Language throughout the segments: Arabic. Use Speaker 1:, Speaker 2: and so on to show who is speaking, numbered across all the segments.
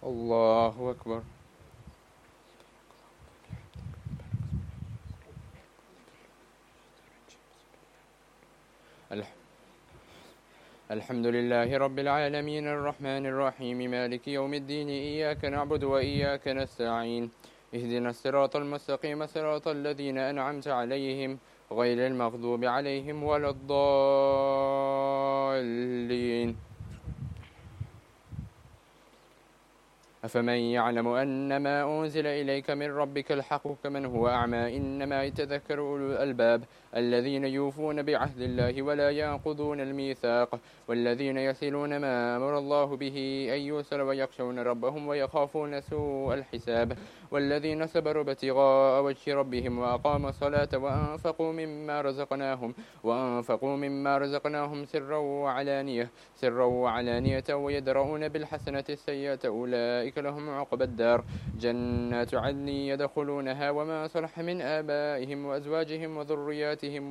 Speaker 1: الله أكبر. الح- الحمد لله رب العالمين الرحمن الرحيم مالك يوم الدين إياك نعبد وإياك نستعين اهدنا الصراط المستقيم صراط الذين أنعمت عليهم غير المغضوب عليهم ولا الضالين. أفمن يعلم أن ما أنزل إليك من ربك الحق كمن هو أعمى إنما يتذكر أولو الألباب الذين يوفون بعهد الله ولا ينقضون الميثاق والذين يصلون ما أمر الله به أن يوصل ويخشون ربهم ويخافون سوء الحساب والذين صبروا ابتغاء وجه ربهم وأقاموا الصلاة وأنفقوا مما رزقناهم سرا وعلانية ويدرؤون بالحسنة السيئة أولئك لهم عقبى الدار جنات عدن يدخلونها وما صلح من آبائهم وأزواجهم وذرياتهم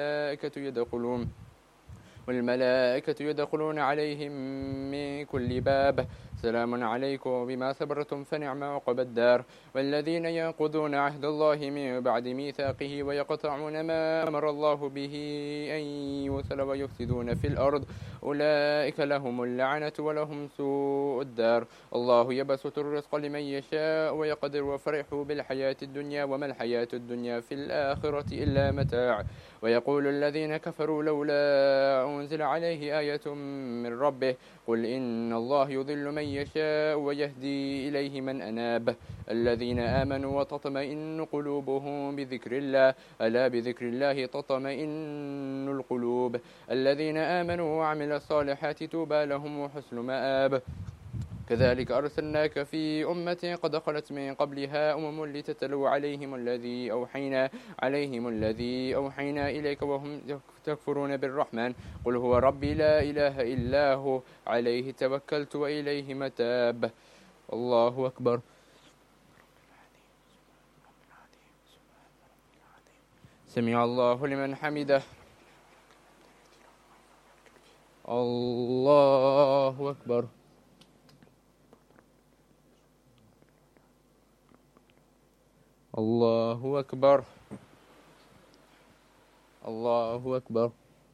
Speaker 1: والملائكة يدخلون عليهم من كل باب سلام عليكم بما صبرتم فنعم عقبى الدار والذين ينقضون عهد الله من بعد ميثاقه ويقطعون ما أمر الله به أن يوصل ويفسدون في الأرض أولئك لهم اللعنة ولهم سوء الدار الله يبسط الرزق لمن يشاء ويقدر وفرحوا بالحياة الدنيا وما الحياة الدنيا في الآخرة إلا متاع ويقول الذين كفروا لولا أنزل عليه آية من ربه قل إن الله يضل من يشاء ويهدي إليه من أناب الذين آمنوا وتطمئن قلوبهم بذكر الله ألا بذكر الله تطمئن القلوب الذين آمنوا وعملوا الصالحات توبى لهم وحسن مآب كذلك أرسلناك في أمة قد خلت من قبلها لتتلو عليهم الذي أوحينا إليك وهم تكفرون بالرحمن قل هو ربي لا إله إلا هو عليه توكلت وإليه متاب. الله أكبر. سمع الله لمن حمده. الله أكبر. الله أكبر. الله أكبر.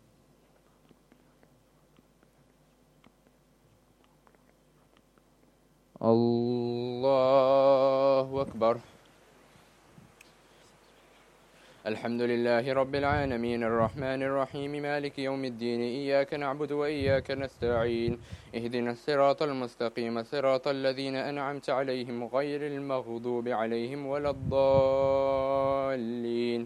Speaker 1: الله أكبر. الحمد لله رب العالمين الرحمن الرحيم مالك يوم الدين إياك نعبد وإياك نستعين اهدنا الصراط المستقيم صراط الذين أنعمت عليهم غير المغضوب عليهم ولا الضالين.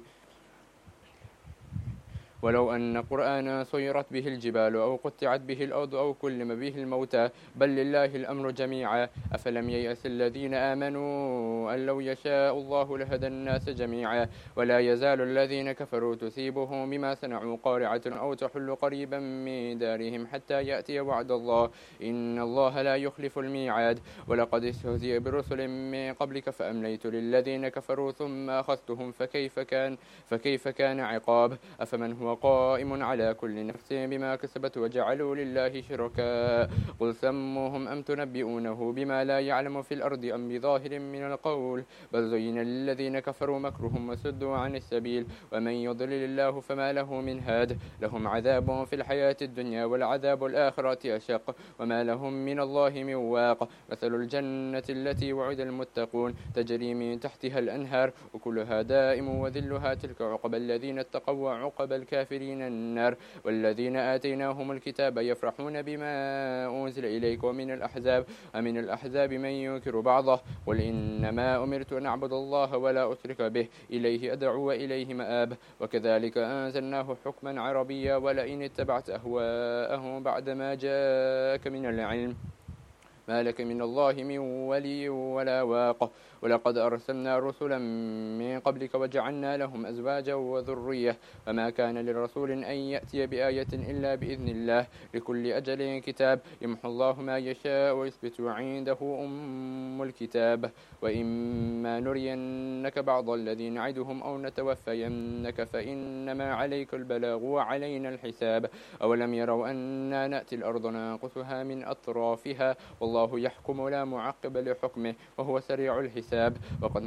Speaker 1: ولو أن قرآنا سيرت به الجبال أو قطعت به الأرض أو كلم به الموتى بل لله الأمر جميعا أفلم ييأس الذين آمنوا أن لو يشاء الله لهدى الناس جميعا ولا يزال الذين كفروا تصيبهم بما صنعوا قارعة أو تحل قريبا من دارهم حتى يأتي وعد الله إن الله لا يخلف الميعاد ولقد استهزئ برسل من قبلك فأمليت للذين كفروا ثم أخذتهم فكيف كان عقاب أفمن هو قائم على كل نفس بما كسبت وجعلوا لله شركاء قل سموهم أم تنبئونه بما لا يعلم في الأرض أم بظاهر من القول بل زين للذين كفروا مكرهم وسدوا عن السبيل ومن يضلل الله فما له من هاد لهم عذاب في الحياة الدنيا والعذاب الآخرة أشق وما لهم من الله من واق مثل الجنة التي وعد المتقون تجري من تحتها الأنهار وكلها دائم وذلها تلك عقبى الذين اتقوا وعقبى الكافرين النار والذين آتيناهم الكتاب يفرحون بما أنزل إليك ومن الأحزاب من ينكر بعضه قل إنما أمرت أن أعبد الله ولا أشرك به إليه أدعو وإليه مآب وكذلك أنزلناه حكما عربيا ولئن اتبعت أهواءهم بعدما جاءك من العلم ما لك من الله من ولي ولا واق ولقد أرسلنا رسلا من قبلك وجعلنا لهم أزواجا وذرية وما كان لرسول أن يأتي بآية إلا بإذن الله لكل أجل كتاب يمحو الله ما يشاء ويثبت عنده أم الكتاب وإما نرينك بعض الذي نعدهم أو نتوفينك فإنما عليك البلاغ وعلينا الحساب أولم يروا أنا نأتي الأرض ننقصها من أطرافها والله يحكم لا معقب لحكمه وهو سريع الحساب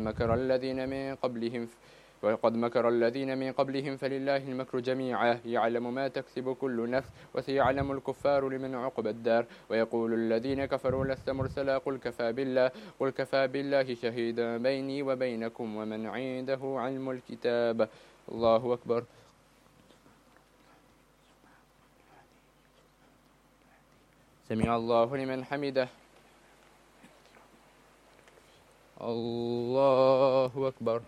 Speaker 1: وقد مكر الذين من قبلهم فلله المكر جميعا يعلم ما تكسب كل نفس وسيعلم الكفار لمن عقبى الدار ويقول الذين كفروا لست مرسلا قل كفى بالله شهيدا بيني وبينكم ومن عنده علم الكتاب. الله أكبر. سمع الله لمن حمده. الله أكبر.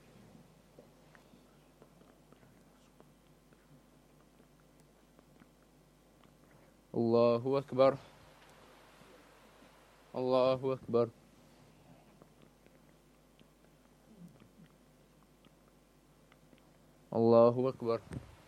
Speaker 1: الله أكبر. الله أكبر. الله أكبر.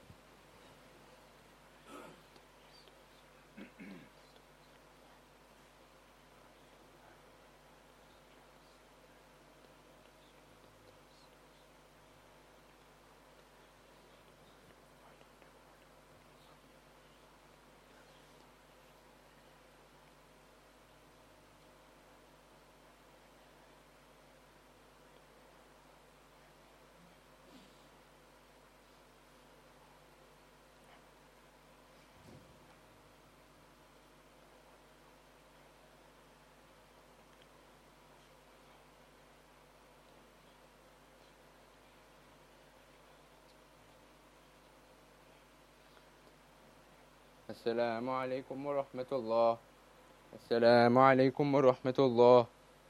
Speaker 1: السلام عليكم ورحمة الله. السلام عليكم ورحمة الله.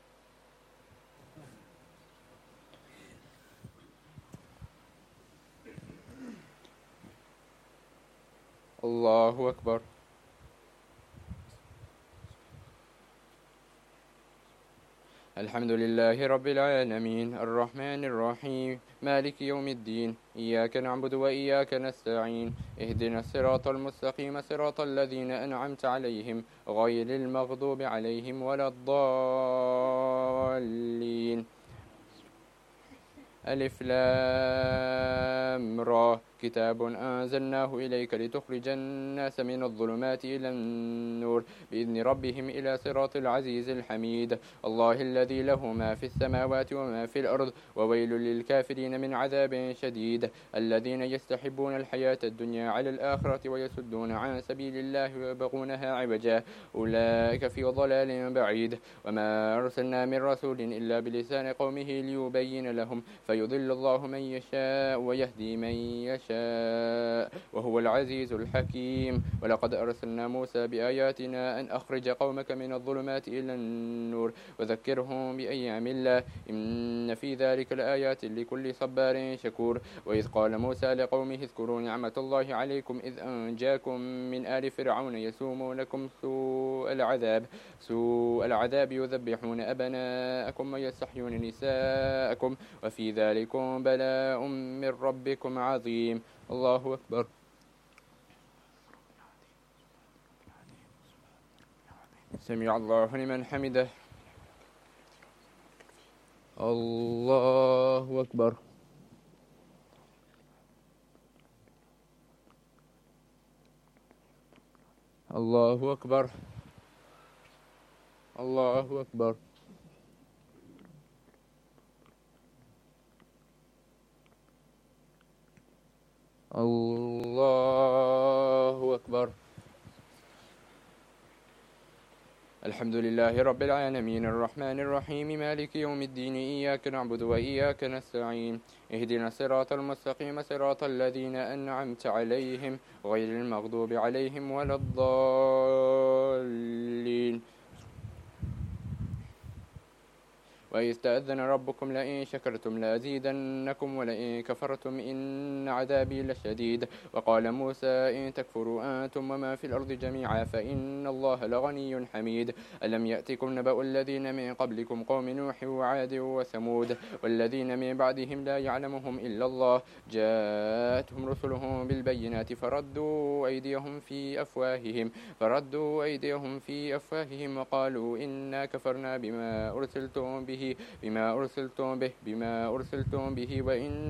Speaker 1: الله أكبر. الحمد لله رب العالمين الرحمن الرحيم مالك يوم الدين إياك نعبد وإياك نستعين اهدنا الصراط المستقيم صراط الذين أنعمت عليهم غير المغضوب عليهم ولا الضالين. ألف لام را كتاب أنزلناه إليك لتخرج الناس من الظلمات إلى النور بإذن ربهم إلى صراط العزيز الحميد الله الذي له ما في السماوات وما في الأرض وويل للكافرين من عذاب شديد الذين يستحبون الحياة الدنيا على الآخرة ويسدون عن سبيل الله ويبغونها عوجا أولئك في ضلال بعيد وما أرسلنا من رسول إلا بلسان قومه ليبين لهم فيضل الله من يشاء ويهدي من يشاء وهو العزيز الحكيم ولقد أرسلنا موسى بآياتنا أن أخرج قومك من الظلمات إلى النور وذكرهم بأيام الله إن في ذلك لآيات لكل صبار شكور وإذ قال موسى لقومه اذكروا نعمة الله عليكم إذ أنجاكم من آل فرعون يسومونكم سوء العذاب يذبحون أبناءكم ويستحيون نساءكم وفي ذلكم بلاء من ربكم عظيم. الله أكبر. سمع الله لمن حمده. الله أكبر. الله أكبر. الله أكبر. الله أكبر. الحمد لله رب العالمين الرحمن الرحيم مالك يوم الدين إياك نعبد وإياك نستعين اهدنا الصراط المستقيم صراط الذين أنعمت عليهم غير المغضوب عليهم ولا الضالين. وإذ تأذن ربكم لئن شكرتم لأزيدنكم ولئن كفرتم إن عذابي لشديد. وقال موسى إن تكفروا أنتم وما في الأرض جميعا فإن الله لغني حميد. ألم يأتكم نبأ الذين من قبلكم قوم نوح وعاد وثمود والذين من بعدهم لا يعلمهم إلا الله جاءتهم رسلهم بالبينات فردوا أيديهم في أفواههم وقالوا إنا كفرنا بما أرسلتم به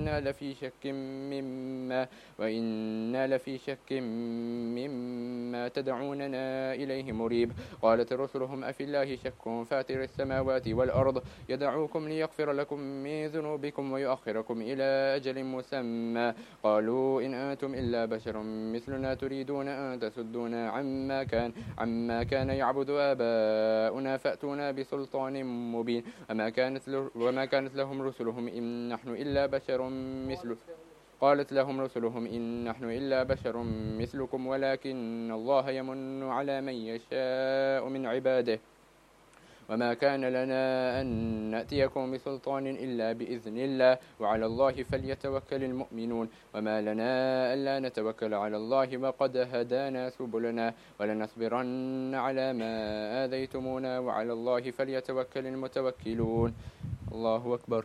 Speaker 1: وإنا لفي شك مما تدعوننا إليه مريب. قالت رسلهم أفي الله شك فاتر السماوات والأرض يدعوكم ليغفر لكم من ذنوبكم ويؤخركم إلى أجل مسمى قالوا إن أنتم إلا بشر مثلنا تريدون أن تصدونا عما كان يعبد آباؤنا فأتونا بسلطان مبين وما كانت لهم رسلهم إن نحن إلا بشر مثلكم قالت لهم رسلهم إن نحن إلا بشر مثلكم ولكن الله يمن على من يشاء من عباده وما كان لنا أن نأتيكم بسلطان إلا بإذن الله وعلى الله فليتوكل المؤمنون وما لنا ألا نتوكل على الله وقد هدانا سبلنا ولنصبرن على ما آذيتمونا وعلى الله فليتوكل المتوكلون. الله أكبر.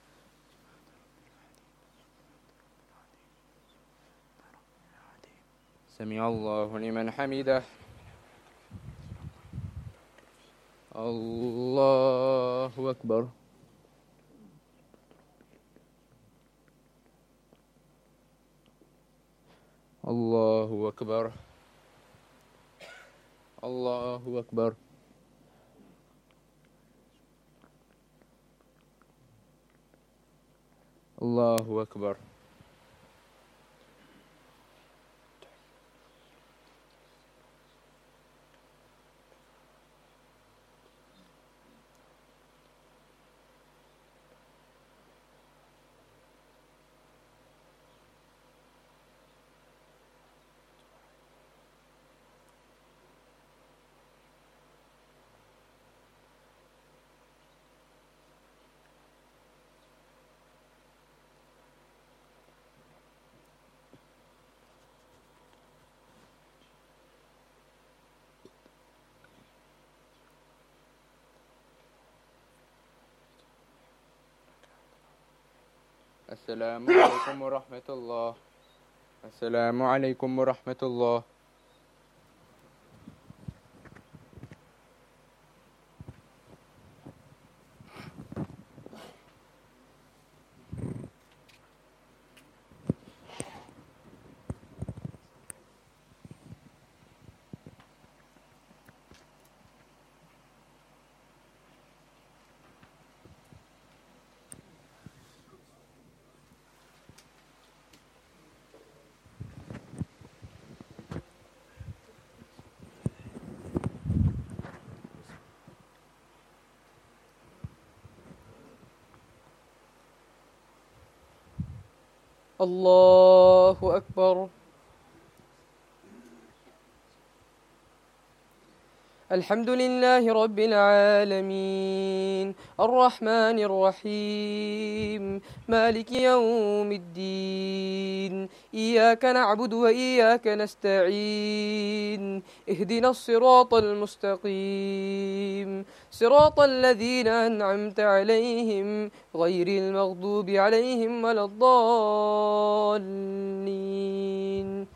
Speaker 1: سمع الله لمن حمده. الله أكبر. الله أكبر. الله أكبر. الله أكبر. السلام عليكم ورحمة الله. السلام عليكم ورحمة الله.
Speaker 2: الله أكبر. الحمد لله رب العالمين الرحمن الرحيم مالك يوم الدين إياك نعبد وإياك نستعين اهدنا الصراط المستقيم صراط الذين أنعمت عليهم غير المغضوب عليهم ولا الضالين.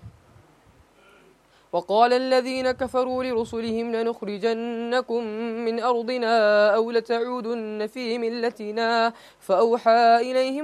Speaker 2: وقال الذين كفروا لرسلهم لنخرجنكم من أرضنا أو لتعودن في ملتنا فأوحى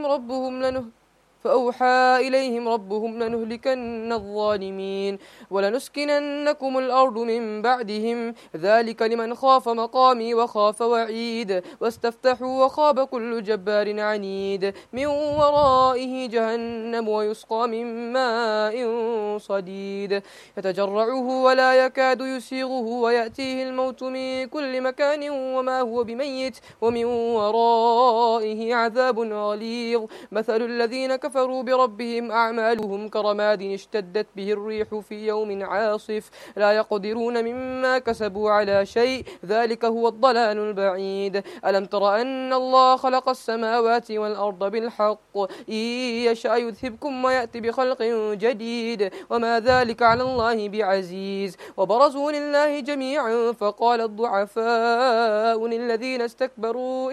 Speaker 2: إليهم ربهم لنهلكن الظالمين ولنسكننكم الأرض من بعدهم ذلك لمن خاف مقامي وخاف وعيد واستفتحوا وخاب كل جبار عنيد من ورائه جهنم ويسقى من ماء صديد يتجرعه ولا يكاد يسيغه ويأتيه الموت من كل مكان وما هو بميت ومن ورائه عذاب غليظ مثل الذين كفروا بربهم أعمالهم كرماد اشتدت به الريح في يوم عاصف لا يقدرون مما كسبوا على شيء ذلك هو الضلال البعيد. ألم تر أن الله خلق السماوات والأرض بالحق إن يشاء يذهبكم ويأتي بخلق جديد وما ذلك على الله بعزيز. وبرزوا لله جميعا فقال الضعفاء للذين استكبروا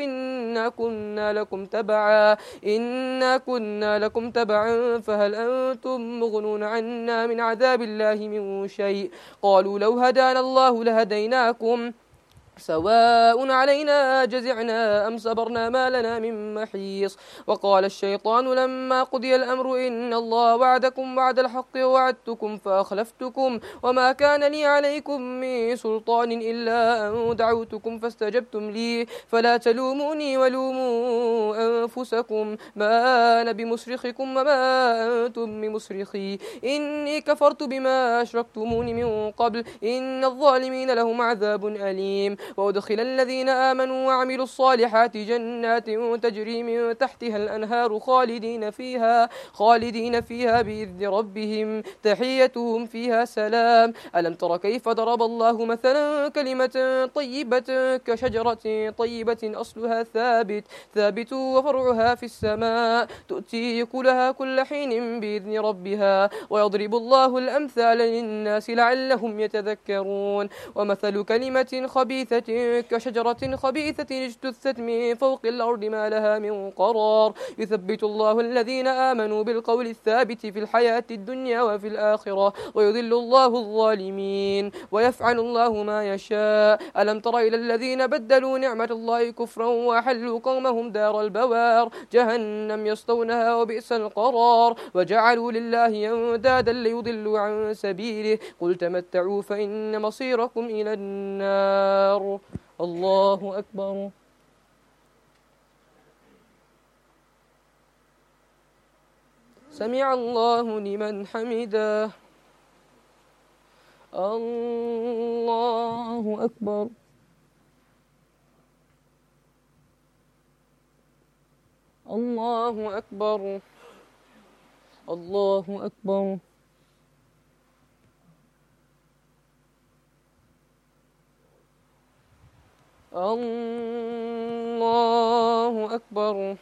Speaker 2: إنا كنا لكم تبعا فهل أنتم مغنون عنا من عذاب الله من شيء قالوا لو هدانا الله لهديناكم سواء علينا جزعنا أم صبرنا ما لنا من محيص. وقال الشيطان لما قضي الأمر إن الله وعدكم وعد الحق ووعدتكم فأخلفتكم وما كان لي عليكم من سلطان إلا أن دعوتكم فاستجبتم لي فلا تلوموني ولوموا أنفسكم ما أنا بمصرخكم وما أنتم بمصرخي إني كفرت بما أشركتموني من قبل إن الظالمين لهم عذاب أليم. وأدخل الذين آمنوا وعملوا الصالحات جنات تجري من تحتها الأنهار خالدين فيها بإذن ربهم تحيتهم فيها سلام. ألم تر كيف ضرب الله مثلا كلمة طيبة كشجرة طيبة أصلها ثابت وفرعها في السماء تؤتي كلها كل حين بإذن ربها ويضرب الله الأمثال للناس لعلهم يتذكرون. ومثل كلمة خبيثة كشجرة خبيثة اجتثت من فوق الأرض ما لها من قرار يثبت الله الذين آمنوا بالقول الثابت في الحياة الدنيا وفي الآخرة ويذل الله الظالمين ويفعل الله ما يشاء. ألم تر إلى الذين بدلوا نعمة الله كفرا وحلوا قومهم دار البوار جهنم يصلونها وبئس القرار وجعلوا لله أندادا ليضلوا عن سبيله قل تمتعوا فإن مصيركم إلى النار. الله أكبر. سمع الله لمن حمده. الله أكبر. الله أكبر. الله أكبر. الله أكبر.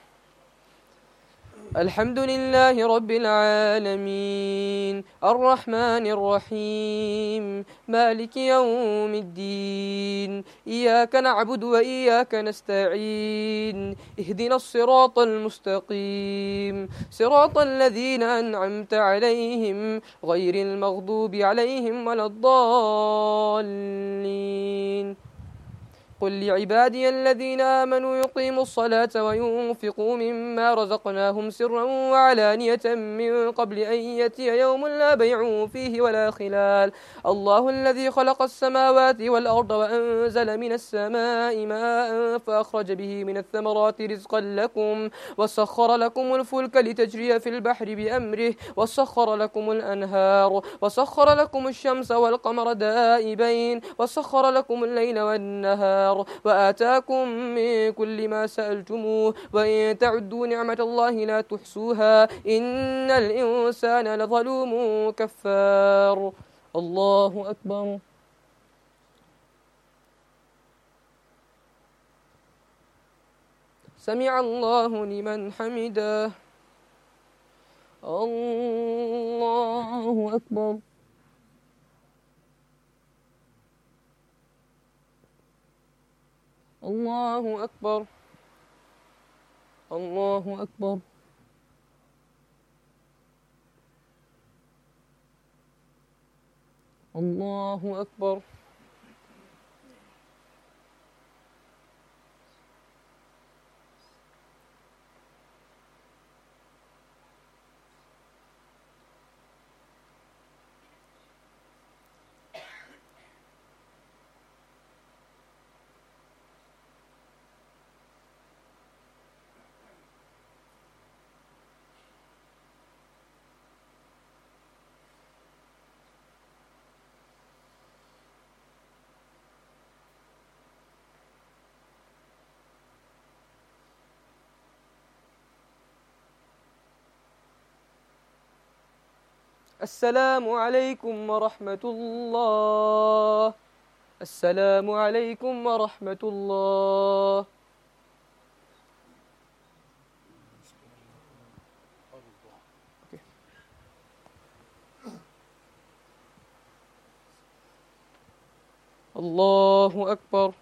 Speaker 2: الحمد لله رب العالمين الرحمن الرحيم مالك يوم الدين إياك نعبد وإياك نستعين اهدنا الصراط المستقيم صراط الذين أنعمت عليهم غير المغضوب عليهم ولا الضالين. قل لعبادي الذين آمنوا يقيموا الصلاة وينفقوا مما رزقناهم سرا وعلانية من قبل أن يأتي يوم لا بيع فيه ولا خلال. الله الذي خلق السماوات والأرض وأنزل من السماء ماء فأخرج به من الثمرات رزقا لكم وسخر لكم الفلك لتجري في البحر بأمره وسخر لكم الأنهار وسخر لكم الشمس والقمر دائبين وسخر لكم الليل والنهار وآتاكم من كل ما سألتموه وإن تعدوا نعمة الله لا تحصوها إن الإنسان لظلوم كفار. الله أكبر. سمع الله لمن حمده. الله أكبر. الله أكبر. الله أكبر. الله أكبر. السلام عليكم ورحمة الله. السلام عليكم ورحمة الله. الله أكبر.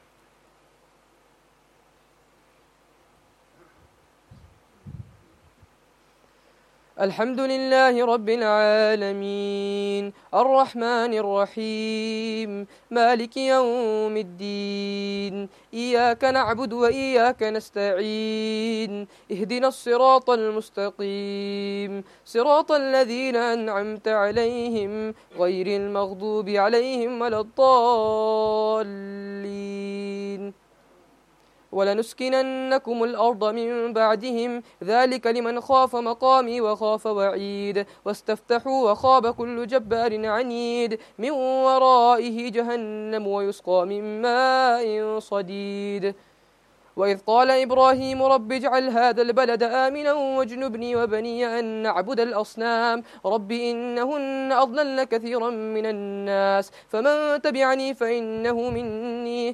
Speaker 2: الحمد لله رب العالمين الرحمن الرحيم مالك يوم الدين إياك نعبد وإياك نستعين اهدنا الصراط المستقيم صراط الذين أنعمت عليهم غير المغضوب عليهم ولا الضالين. ولنسكننكم الأرض من بعدهم ذلك لمن خاف مقامي وخاف وعيد واستفتحوا وخاب كل جبار عنيد من ورائه جهنم ويسقى من ماء صديد. وإذ قال إبراهيم رب اجعل هذا البلد آمنا واجنبني وبني أن نعبد الأصنام رب إنهن أضللن كثيرا من الناس فمن تبعني فإنه مني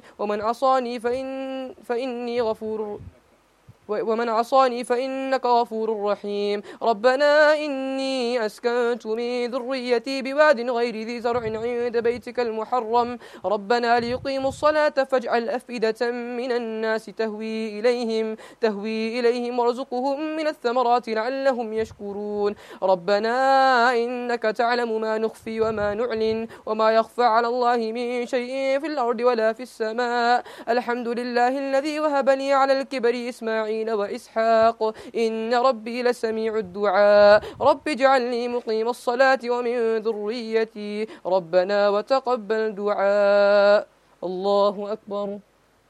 Speaker 2: ومن عصاني فإنك غفور رحيم. ربنا إني أسكنت من ذريتي بواد غير ذي زرع عند بيتك المحرم ربنا ليقيموا الصلاة فاجعل أفئدة من الناس تهوي إليهم وارزقهم من الثمرات لعلهم يشكرون. ربنا إنك تعلم ما نخفي وما نعلن وما يخفى على الله من شيء في الأرض ولا في السماء. الحمد لله الذي وهب لي على الكبر إسماعيل وإسحاق إن ربي لسميع الدعاء. رب اجعلني مقيم الصلاة ومن ذريتي ربنا وتقبل دعاء. الله أكبر.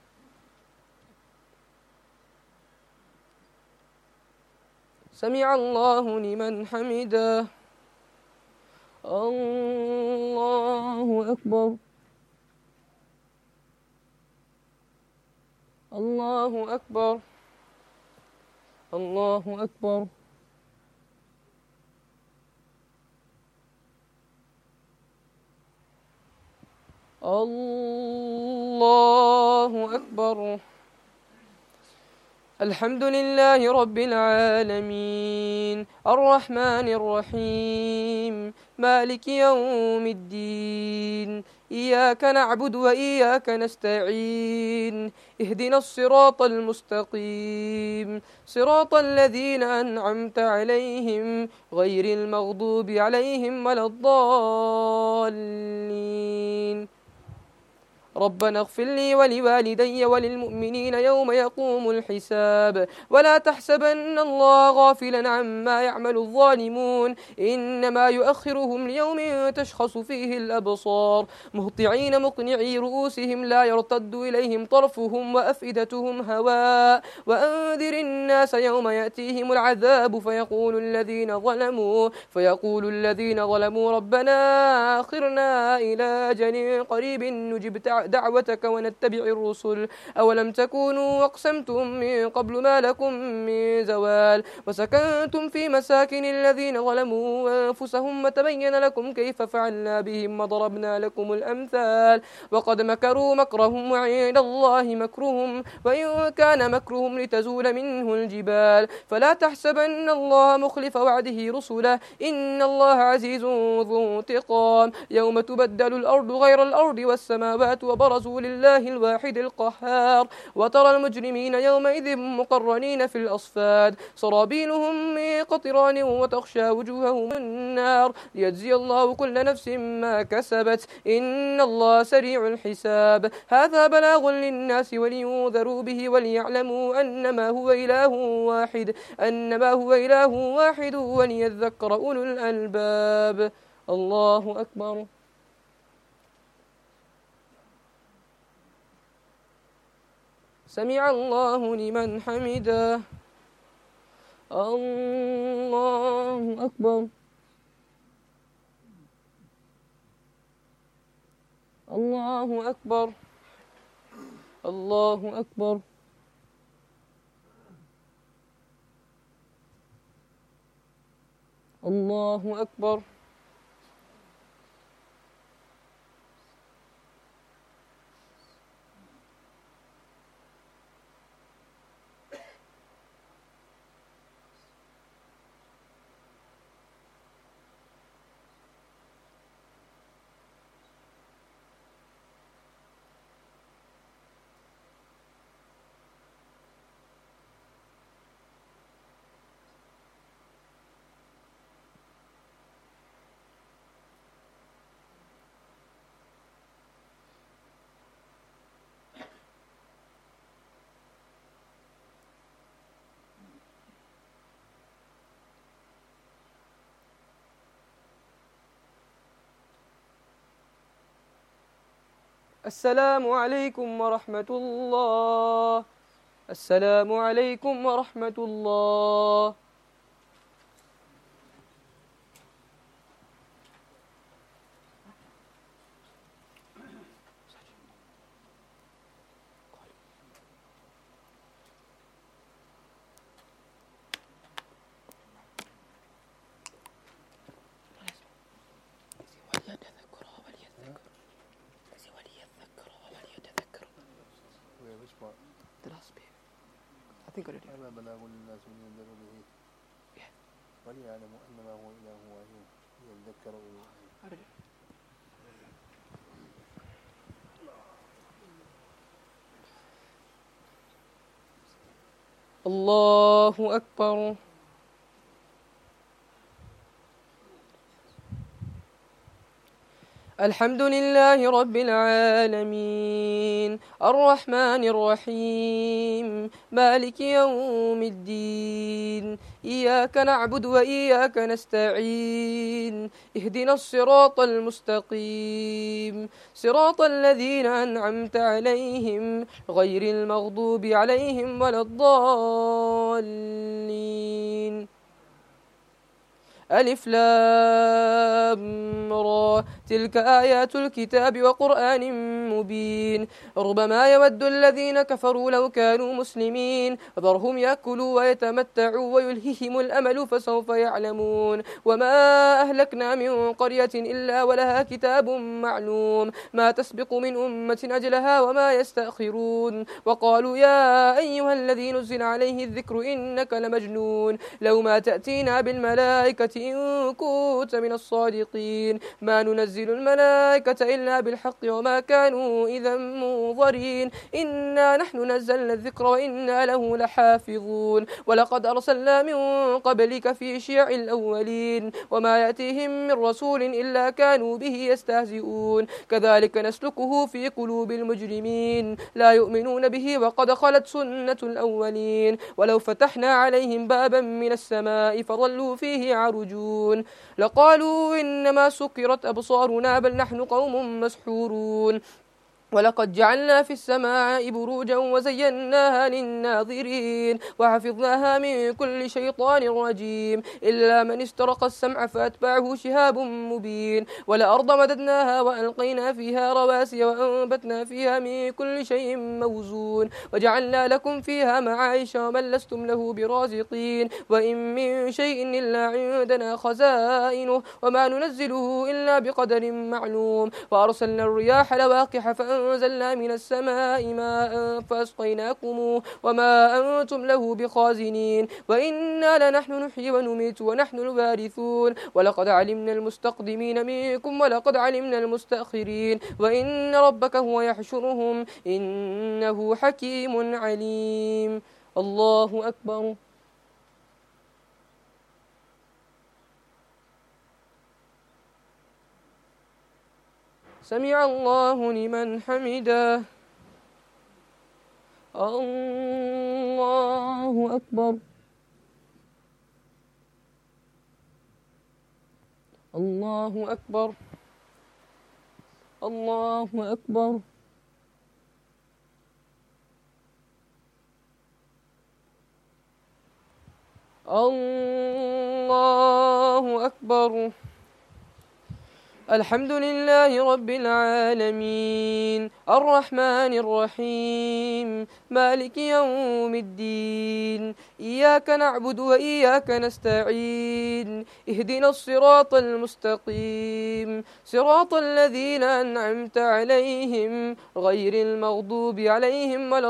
Speaker 2: سمع الله لمن حمده. الله أكبر. الله أكبر. الله أكبر. الله أكبر. الحمد لله رب العالمين الرحمن الرحيم مالك يوم الدين إياك نعبد وإياك نستعين اهدنا الصراط المستقيم صراط الذين أنعمت عليهم غير المغضوب عليهم ولا الضالين. ربنا اغفر لي ولوالدي وللمؤمنين يوم يقوم الحساب ولا تحسبن الله غافلا عما يعمل الظالمون إنما يؤخرهم ليوم تشخص فيه الأبصار مهطعين مقنعي رؤوسهم لا يرتد إليهم طرفهم وأفئدتهم هواء. وأنذر الناس يوم يأتيهم العذاب فيقول الذين ظلموا ربنا آخرنا إلى أجل قريب نجب دعوتك ونتبع الرسل أولم تكونوا أقسمتم من قبل ما لكم من زوال وسكنتم في مساكن الذين ظلموا أنفسهم وتبين لكم كيف فعلنا بهم وضربنا لكم الأمثال وقد مكروا مكرهم وعند الله مكرهم وإن كان مكرهم لتزول منه الجبال فلا تحسبن الله مخلف وعده رسله إن الله عزيز ذو انتقام. يوم تبدل الأرض غير الأرض والسماوات وبرزوا لله الواحد القهار وترى المجرمين يومئذ مقرنين في الأصفاد سرابيلهم من قطران وتغشى وجوههم النار ليجزي الله كل نفس ما كسبت إن الله سريع الحساب. هذا بلاغ للناس ولينذروا به وليعلموا أنما هو إله واحد وليذكر أولو الألباب. الله أكبر. سمع الله لمن حمده. الله أكبر. الله أكبر. الله أكبر. الله أكبر. السلام عليكم ورحمة الله. السلام عليكم ورحمة الله.
Speaker 3: أما بلاغ للناس من ينذر به وليعلموا أنما هو إله واحد يذكر
Speaker 2: الله أكبر. الحمد لله رب العالمين الرحمن الرحيم مالك يوم الدين إياك نعبد وإياك نستعين اهدنا الصراط المستقيم صراط الذين أنعمت عليهم غير المغضوب عليهم ولا الضالين. ألف لام را تلك آيات الكتاب وقرآن مبين ربما يود الذين كفروا لو كانوا مسلمين ذرهم يأكلوا ويتمتعوا ويلههم الأمل فسوف يعلمون وما أهلكنا من قرية إلا ولها كتاب معلوم ما تسبق من أمة أجلها وما يستأخرون وقالوا يا أيها الذي نزل عليه الذكر إنك لمجنون لو ما تأتينا بالملائكة إن كنت من الصادقين ما ننزل الملائكة إلا بالحق وما كانوا إذا منظرين إنا نحن نزلنا الذكر وإنا له لحافظون ولقد أرسلنا من قبلك في شيع الأولين وما يأتيهم من رسول إلا كانوا به يستهزئون كذلك نسلكه في قلوب المجرمين لا يؤمنون به وقد خلت سنة الأولين ولو فتحنا عليهم بابا من السماء فظلوا فيه عرجون لقالوا إنما سكرت أبصارنا بل نحن قوم مسحورون ولقد جعلنا في السماء بروجا وزيناها للناظرين وحفظناها من كل شيطان رجيم إلا من استرق السمع فأتبعه شهاب مبين والأرض مددناها وألقينا فيها رواسي وأنبتنا فيها من كل شيء موزون وجعلنا لكم فيها معايش ومن لستم له برازقين وإن من شيء إلا عندنا خزائنه وما ننزله إلا بقدر معلوم وأرسلنا الرياح لواقح فأنزلنا من السماء ماء فأسقيناكم وما أنتم له بخازنين وإنا لنحن نحيي ونميت ونحن الوارثون ولقد علمنا المستقدمين منكم ولقد علمنا المستأخرين وإن ربك هو يحشرهم إنه حكيم عليم. الله أكبر. سمع الله لمن حمده. الله أكبر. الله أكبر. الله أكبر. الله أكبر. الحمد لله رب العالمين الرحمن الرحيم مالك يوم الدين إياك نعبد وإياك نستعين اهدنا الصراط المستقيم صراط الذين أنعمت عليهم غير المغضوب عليهم ولا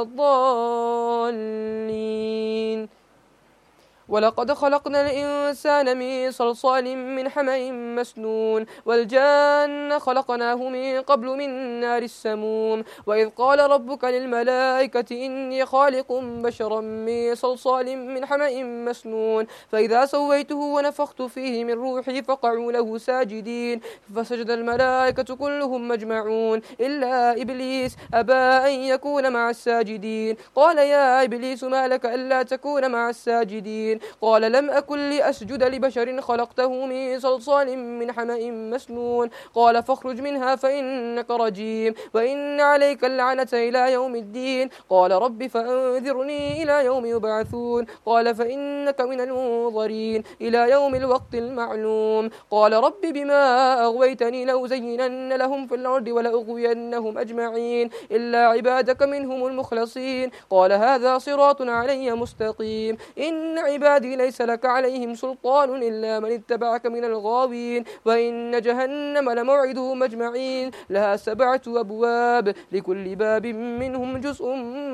Speaker 2: الضالين. ولقد خلقنا الإنسان من صلصال من حمأ مسنون والجان خلقناه من قبل من نار السموم وإذ قال ربك للملائكة إني خالق بشرا من صلصال من حمأ مسنون فإذا سويته ونفخت فيه من روحي فقعوا له ساجدين فسجد الملائكة كلهم مجمعون إلا إبليس أبى أن يكون مع الساجدين قال يا إبليس ما لك ألا تكون مع الساجدين الدين قال لم أكن لأسجد لبشر خلقته من صلصال من حمأ مسنون قال فاخرج منها فإنك رجيم وإن عليك اللعنة إلى يوم الدين قال رب فأنذرني إلى يوم يبعثون قال فإنك من المنظرين إلى يوم الوقت المعلوم قال رب بما أغويتني لأزينن لهم في الأرض ولأغوينهم أجمعين إلا عبادك منهم المخلصين قال هذا صراط علي مستقيم إن عبادي ليس لك عليهم سلطان إلا من اتبعك من الغاوين وإن جهنم لموعدهم أجمعين لها 7 أبواب لكل باب منهم جزء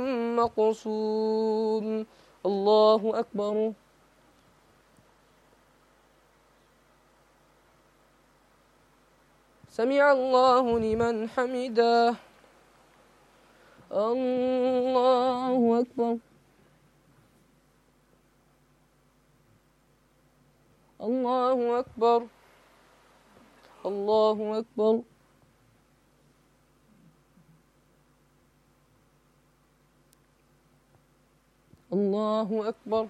Speaker 2: مقسوم الله أكبر سمع الله لمن حمده الله أكبر الله أكبر الله أكبر الله أكبر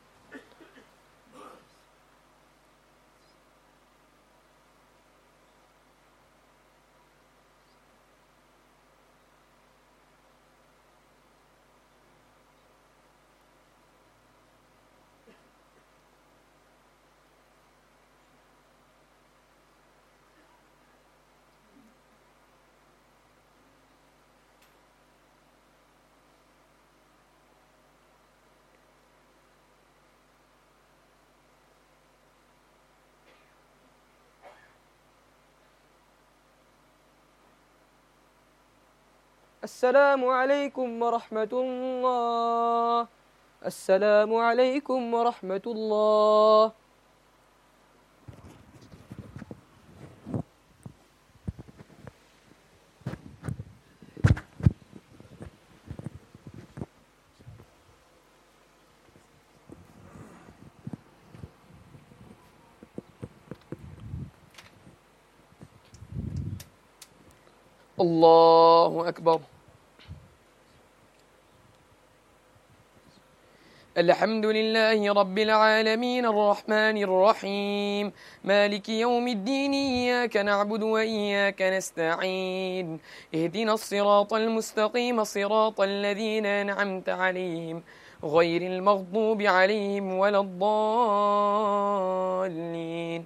Speaker 2: السلام عليكم ورحمة الله السلام عليكم ورحمة الله الله أكبر الحمد لله رب العالمين الرحمن الرحيم مالك يوم الدين إياك نعبد وإياك نستعين اهدنا الصراط المستقيم صراط الذين أنعمت عليهم غير المغضوب عليهم ولا الضالين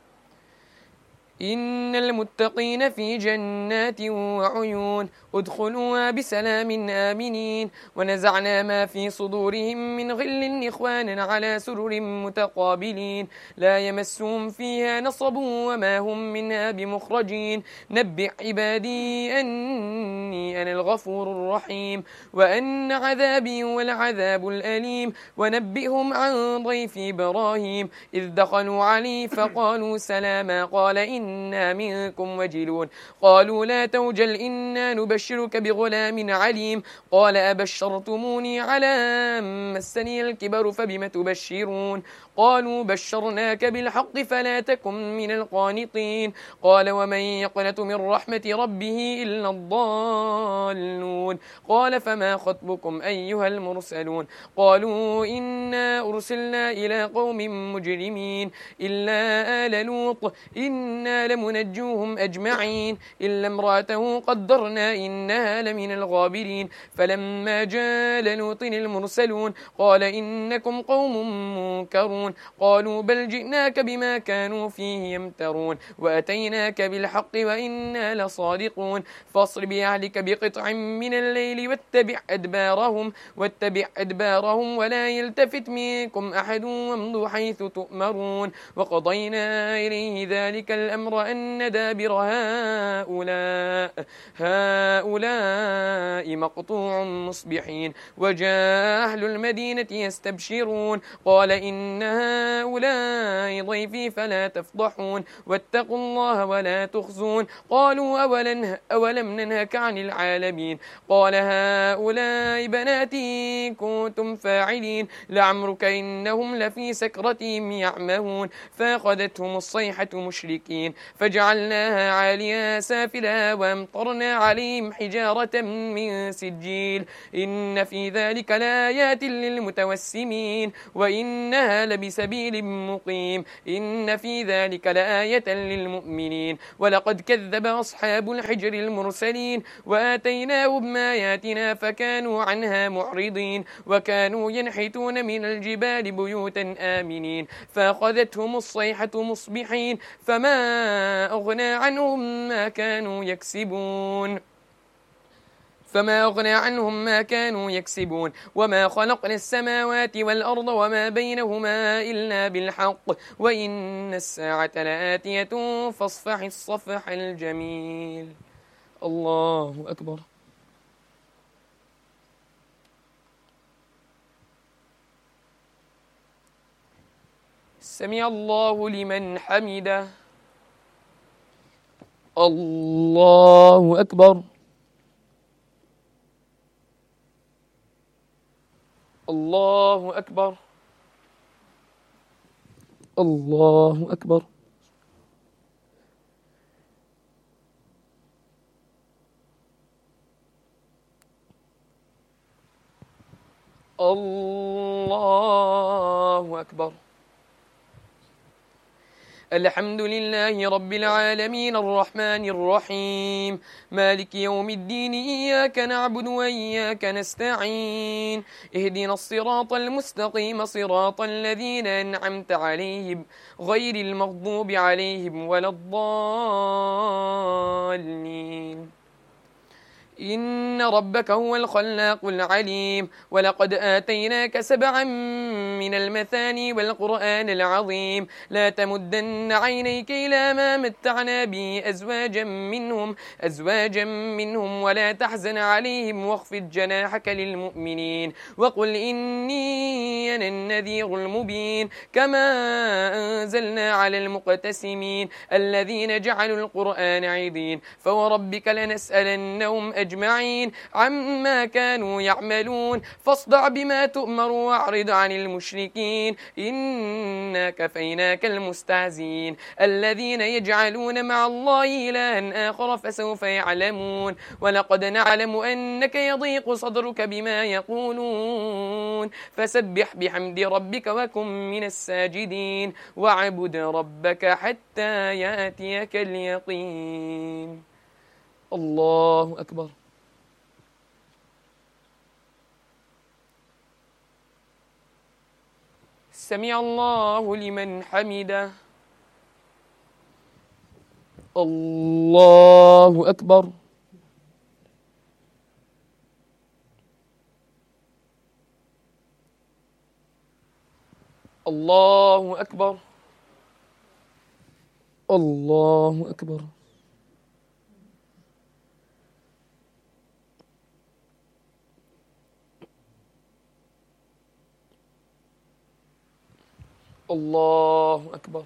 Speaker 2: إن المتقين في جنات وعيون ادخلوها بسلام آمنين ونزعنا ما في صدورهم من غل إخوانا على سرر متقابلين لا يمسهم فيها نصب وما هم منها بمخرجين نبئ عبادي أني أنا الغفور الرحيم وأن عذابي هو العذاب الأليم ونبئهم عن ضيف إبراهيم إذ دخلوا عليه فقالوا سلاما قال إنا منكم وجلون قالوا لا توجل إنا نبشرك بغلام عليم قال أبشرتموني على مسني الكبر فبم تبشرون قالوا بشرناك بالحق فلا تكن من القانطين قال ومن يقنت من رحمة ربه إلا الضالون قال فما خطبكم أيها المرسلون قالوا إنا أرسلنا إلى قوم مجرمين إلا آل لوط إنا لمنجوهم أجمعين إلا امرأته قدرنا إنها لمن الغابرين فلما جاء لوط المرسلون قال إنكم قوم منكرون قالوا بل جئناك بما كانوا فيه يمترون وأتيناك بالحق وإنا لصادقون فاصر بأهلك بقطع من الليل واتبع أدبارهم ولا يلتفت منكم أحد وامضوا حيث تؤمرون وقضينا إليه ذلك الأمر أن دابر هؤلاء مقطوع مصبحين وجاء أهل المدينة يستبشرون قال إن هؤلاء ضيفي فلا تفضحون واتقوا الله ولا تخزون قالوا أولم ننهك عن العالمين قال هؤلاء بناتي كنتم فاعلين لعمرك إنهم لفي سكرتهم يعمهون فأخذتهم الصيحة مشركين فجعلناها عاليها سافلها وأمطرنا عليهم حجارة من سجيل إن في ذلك لآيات للمتوسمين وإنها لبسبيل مقيم إن في ذلك لآية للمؤمنين ولقد كذب أصحاب الحجر المرسلين وآتيناهم آياتنا فكانوا عنها معرضين وكانوا ينحتون من الجبال بيوتا آمنين فأخذتهم الصيحة مصبحين فما أغنى عنهم ما كانوا يكسبون وما خلقنا السماوات والأرض وما بينهما إلا بالحق وإن الساعة لآتية فاصفح الصفح الجميل. الله أكبر. سمع الله لمن حمده. الله أكبر. الله أكبر. الله أكبر. الله أكبر. الحمد لله رب العالمين الرحمن الرحيم مالك يوم الدين إياك نعبد وإياك نستعين اهدنا الصراط المستقيم صراط الذين أنعمت عليهم غير المغضوب عليهم ولا الضالين. إن ربك هو الخلاق العليم ولقد آتيناك 7 من المثاني والقرآن العظيم لا تمدن عينيك إلى ما متعنا به أزواجا منهم ولا تحزن عليهم واخفض جناحك للمؤمنين وقل إني أنا النذير المبين كما أنزلنا على المقتسمين الذين جعلوا القرآن عيدين فوربك لنسألنهم أجمعين عما كانوا يعملون فاصدع بما تؤمر واعرض عن المشركين إنا كفيناك المستهزئين الذين يجعلون مع الله إلها آخر فسوف يعلمون ولقد نعلم أنك يضيق صدرك بما يقولون فسبح بحمد ربك وكن من الساجدين واعبد ربك حتى يأتيك اليقين. الله أكبر. سمع الله لمن حمده. الله أكبر. الله أكبر. الله أكبر. الله أكبر.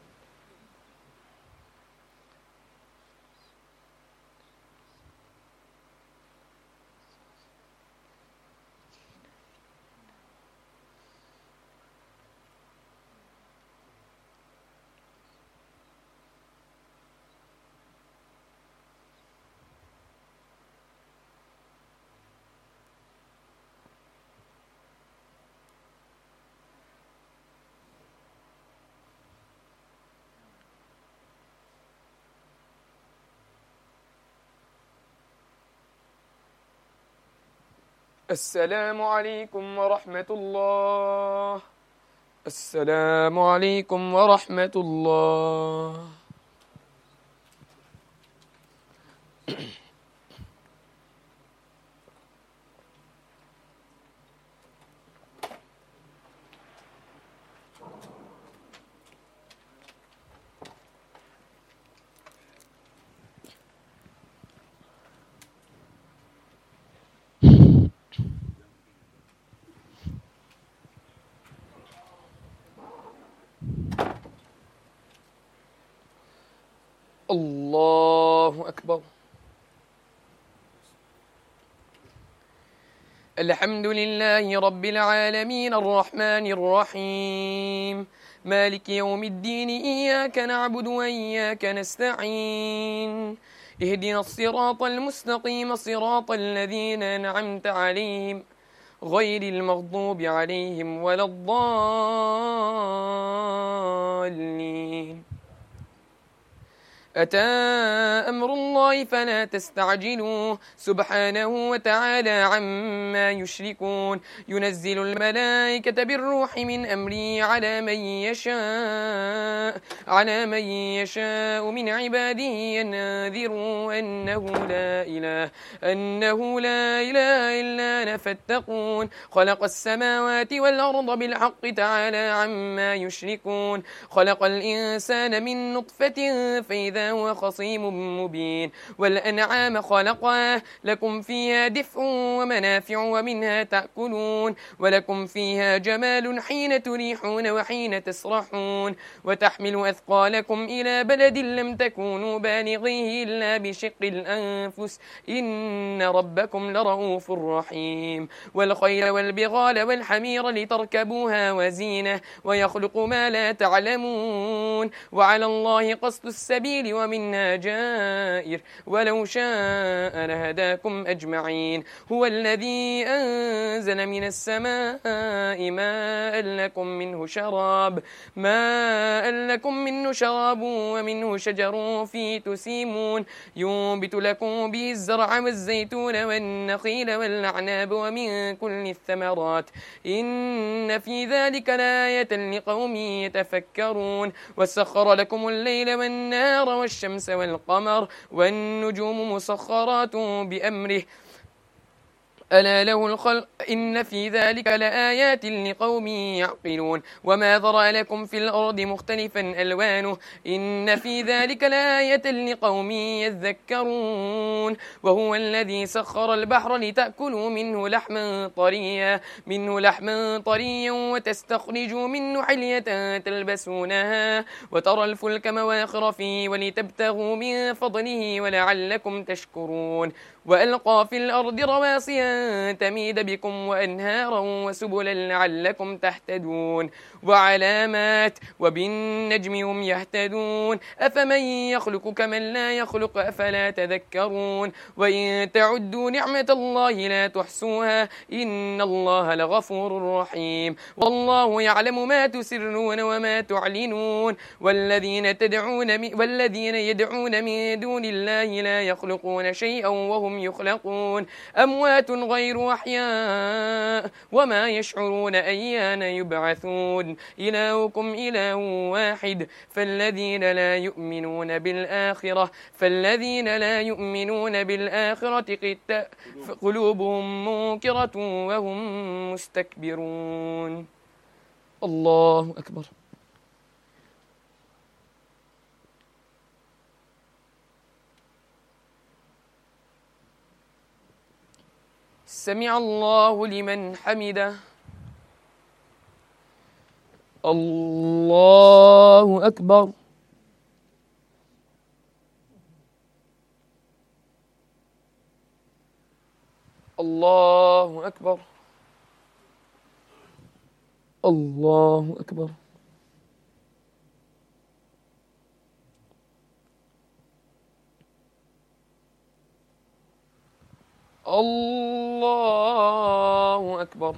Speaker 2: السلام عليكم ورحمة الله. السلام عليكم ورحمة الله. الله أكبر. الحمد لله رب العالمين الرحمن الرحيم مالك يوم الدين إياك نعبد وإياك نستعين اهدنا الصراط المستقيم صراط الذين أنعمت عليهم غير المغضوب عليهم ولا الضالين أتى أمر الله فلا تستعجلوه سبحانه وتعالى عما يشركون ينزل الملائكة بالروح من أمره على من يشاء من عباده ينذروا أنه لا إله إلا أنا فاتقون خلق السماوات والأرض بالحق تعالى عما يشركون خلق الإنسان من نطفة فإذا هو خصيم مبين والأنعام خلقها لكم فيها دفء ومنافع ومنها تأكلون ولكم فيها جمال حين تريحون وحين تسرحون وتحمل أثقالكم إلى بلد لم تكونوا بالغيه إلا بشق الأنفس إن ربكم لرؤوف رحيم والخيل والبغال والحمير لتركبوها وزينة ويخلق ما لا تعلمون وعلى الله قصد السبيل ومنها جائر ولو شاء لهداكم أجمعين هو الذي أنزل من السماء ماء لكم منه شراب ومنه شجر فيه تسيمون ينبت لكم به الزرع والزيتون والنخيل والأعناب ومن كل الثمرات إن في ذلك لآية لقوم يتفكرون وسخر لكم الليل والنهار والشمس والقمر والنجوم مسخرات بأمره ألا له الخلق إن في ذلك لآيات لقوم يعقلون وما ذرأ لكم في الأرض مختلفا ألوانه إن في ذلك لآية لقوم يذكرون وهو الذي سخر البحر لتأكلوا منه لحما طريا وتستخرجوا منه حلية تلبسونها وترى الفلك مواخر فيه ولتبتغوا من فضله ولعلكم تشكرون وألقى في الأرض رواسي أن تميد بكم وأنهارا وسبلا لعلكم تهتدون وعلامات وبالنجم هم يهتدون أفمن يخلق كمن لا يخلق أفلا تذكرون وإن تعدوا نعمة الله لا تحصوها إن الله لغفور رحيم والله يعلم ما تسرون وما تعلنون والذين يدعون من دون الله لا يخلقون شيئا وهم يخلقون أموات غير أحياء وما يشعرون أيان يبعثون إلهكم إله واحد فالذين لا يؤمنون بالآخرة قلوبهم منكرة وهم مستكبرون الله أكبر سمع الله لمن حمده الله أكبر الله أكبر الله أكبر الله أكبر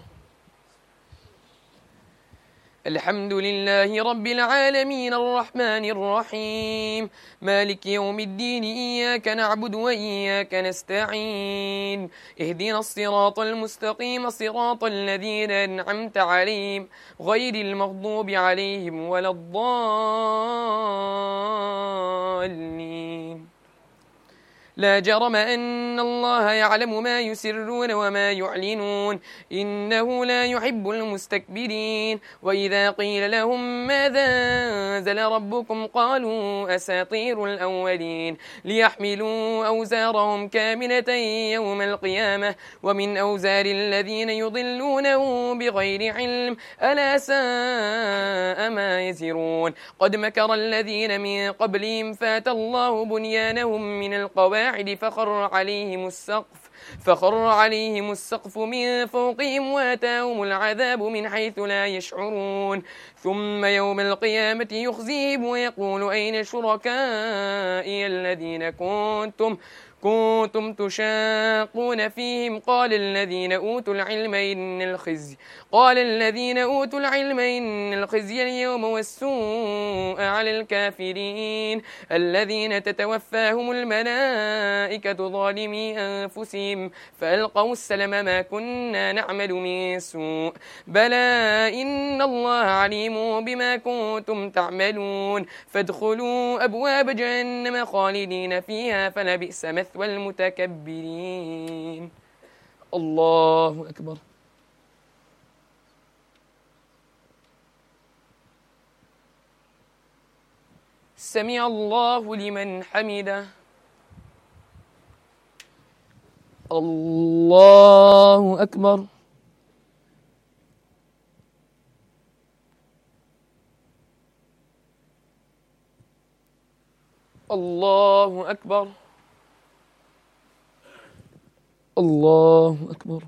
Speaker 2: الحمد لله رب العالمين الرحمن الرحيم مالك يوم الدين إياك نعبد وإياك نستعين اهدنا الصراط المستقيم صراط الذين أنعمت عليهم غير المغضوب عليهم ولا الضالين لا جرم أن الله يعلم ما يسرون وما يعلنون إنه لا يحب المستكبرين وإذا قيل لهم ماذا أنزل ربكم قالوا أساطير الأولين ليحملوا أوزارهم كاملة يوم القيامة ومن أوزار الذين يضلونه بغير علم ألا ساء ما يزرون قد مكر الذين من قبلهم فات الله بنيانهم من القواعد فخر عليهم السقف من فوقهم واتاهم العذاب من حيث لا يشعرون ثم يوم القيامة يخزيهم ويقول أين شركائي الذين كنتم تشاقون فيهم قال الذين أوتوا العلم إن الخزي اليوم والسوء على الكافرين الذين تتوفاهم الملائكة ظالمي أنفسهم فألقوا السلم ما كنا نعمل من سوء بلى إن الله عليم بما كنتم تعملون فادخلوا أبواب جهنم خالدين فيها فلبئس مثوى المتكبرين. الله أكبر. سمع الله لمن حمده. الله أكبر. الله أكبر. الله أكبر.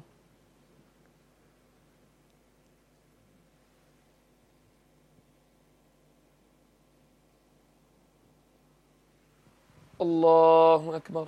Speaker 2: الله أكبر.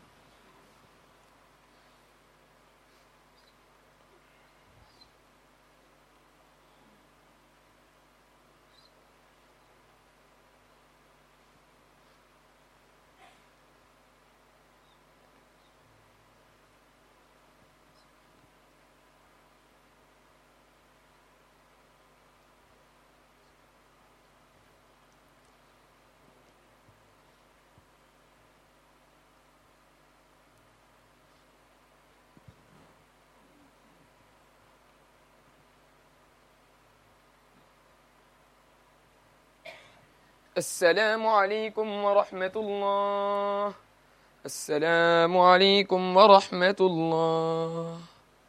Speaker 2: السلام عليكم ورحمة الله. السلام عليكم ورحمة الله.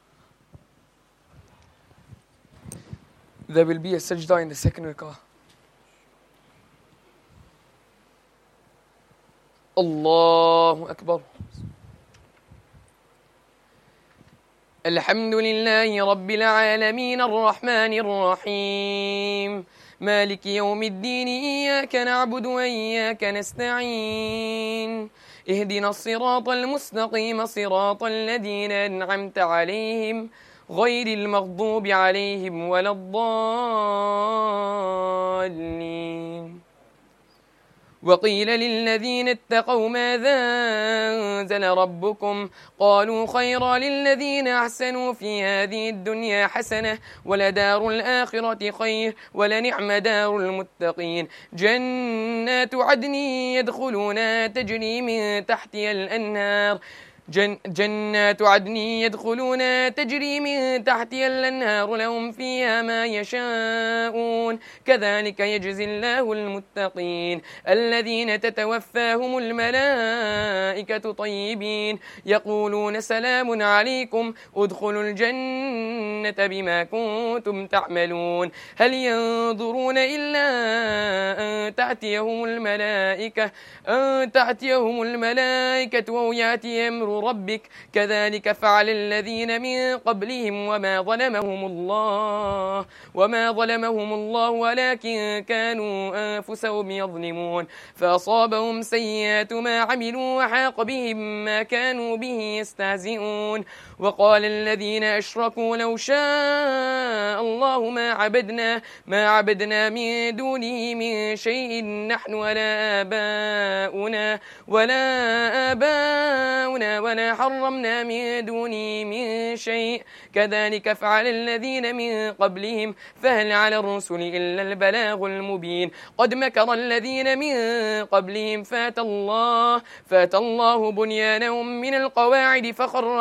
Speaker 2: There will be a sajda in the second rak'ah. الله أكبر. الحمد لله رب العالمين الرحمن الرحيم مالك يوم الدين إياك نعبد وإياك نستعين اهدنا الصراط المستقيم صراط الذين أنعمت عليهم غير المغضوب عليهم ولا الضالين. وقيل للذين اتقوا ماذا أنزل ربكم قالوا خيرا للذين أحسنوا في هذه الدنيا حسنة ولدار الآخرة خير ولنعم دار المتقين جنات عدن يدخلونها تجري من تحتها الأنهار جنات عدن يدخلونها تجري من تحتها الأنهار لهم فيها ما يشاءون كذلك يجزي الله المتقين الذين تتوفاهم الملائكة طيبين يقولون سلام عليكم ادخلوا الجنة بما كنتم تعملون هل ينظرون إلا أن تأتيهم الملائكة أو يأتي أمر ربك كذلك فعل الذين من قبلهم وما ظلمهم الله ولكن كانوا أنفسهم يظلمون فأصابهم سيئات ما عملوا وحاق بهم ما كانوا به يستهزئون وقال الذين أشركوا لو شاء الله ما عبدنا من دونه من شيء نحن ولا آباؤنا ولا حرمنا من دونه من شيء كذلك فعل الذين من قبلهم فهل على الرسل إلا البلاغ المبين قد مكر الذين من قبلهم فات الله بنيانهم من القواعد فخر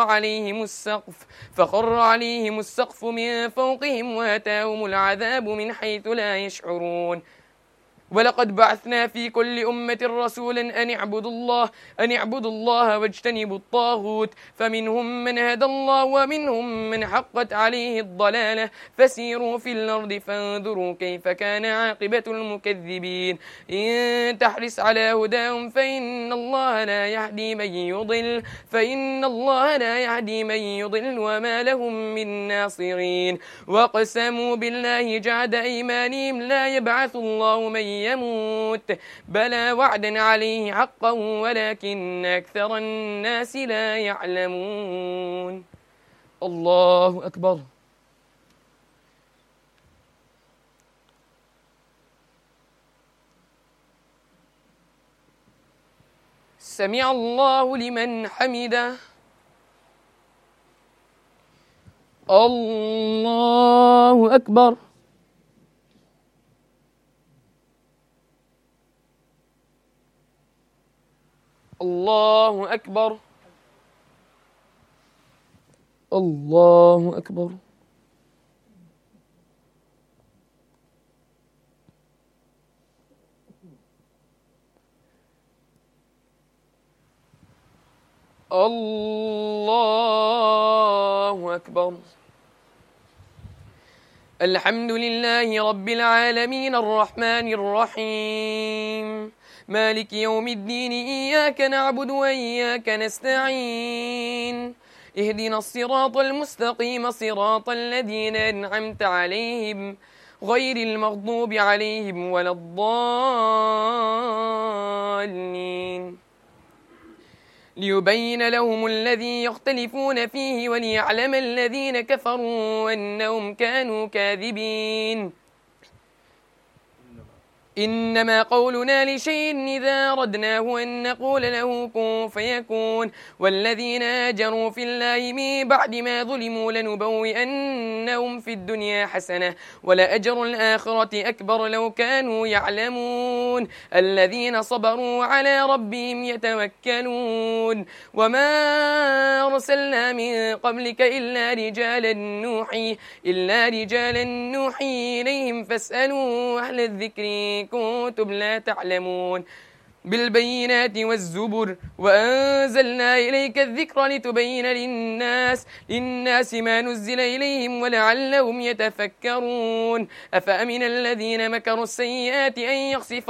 Speaker 2: عليهم السقف من فوقهم واتاهم العذاب من حيث لا يشعرون ولقد بعثنا في كل أمة رسولا أن اعبدوا الله واجتنبوا الطاغوت فمنهم من هدى الله ومنهم من حقت عليه الضلالة فسيروا في الأرض فانظروا كيف كان عاقبة المكذبين إن تحرص على هداهم فإن الله لا يهدي من يضل وما لهم من ناصرين وقسموا بالله جعد أيمانهم لا يبعث الله من يموت بلى وعدا عليه حقا ولكن أكثر الناس لا يعلمون. الله أكبر. سمع الله لمن حمده. الله أكبر. الله أكبر. الله أكبر. الله أكبر. الحمد لله رب العالمين الرحمن الرحيم مالك يوم الدين إياك نعبد وإياك نستعين اهدنا الصراط المستقيم صراط الذين أنعمت عليهم غير المغضوب عليهم ولا الضالين ليبين لهم الذي يختلفون فيه وليعلم الذين كفروا أنهم كانوا كاذبين. إنما قولنا لشيء إذا أردناه أن نقول له كن فيكون والذين هاجروا في الله من بعد ما ظلموا لنبوئنهم في الدنيا حسنة ولأجر الآخرة أكبر لو كانوا يعلمون الذين صبروا على ربهم يتوكلون وما أرسلنا من قبلك إلا رجالا نوحي إليهم فاسألوا أهل الذكر كنتم لا تعلمون بالبينات والزبر وأنزلنا إليك الذكر لتبين للناس ما نزل إليهم ولعلهم يتفكرون أفأمن الذين مكروا السيئات أن يخسف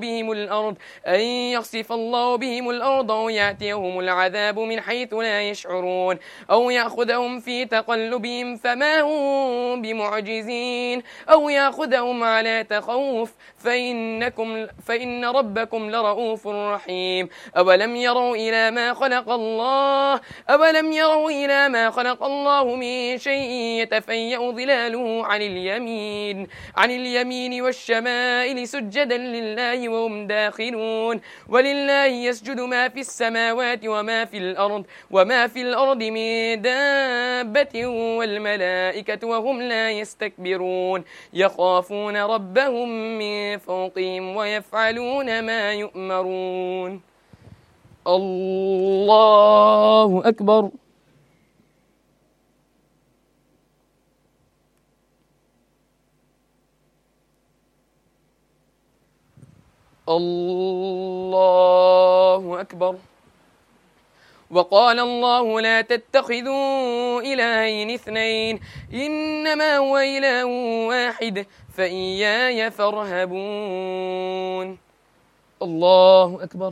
Speaker 2: الله بهم الأرض أو يأتيهم العذاب من حيث لا يشعرون أو يأخذهم في تقلبهم فما هم بمعجزين أو يأخذهم على تخوف فإن ربكم لرؤوف رحيم أولم يروا إلى ما خلق الله من شيء يتفيأ ظلاله عن اليمين والشمائل سجدا لله وهم داخلون ولله يسجد ما في السماوات وما في الأرض من دابة والملائكة وهم لا يستكبرون يخافون ربهم من فوقهم ويفعلون ما يؤمرون. الله أكبر. الله أكبر. وقال الله لا تتخذوا إلهين اثنين إنما هو إله واحد فإياي فارهبون. الله أكبر.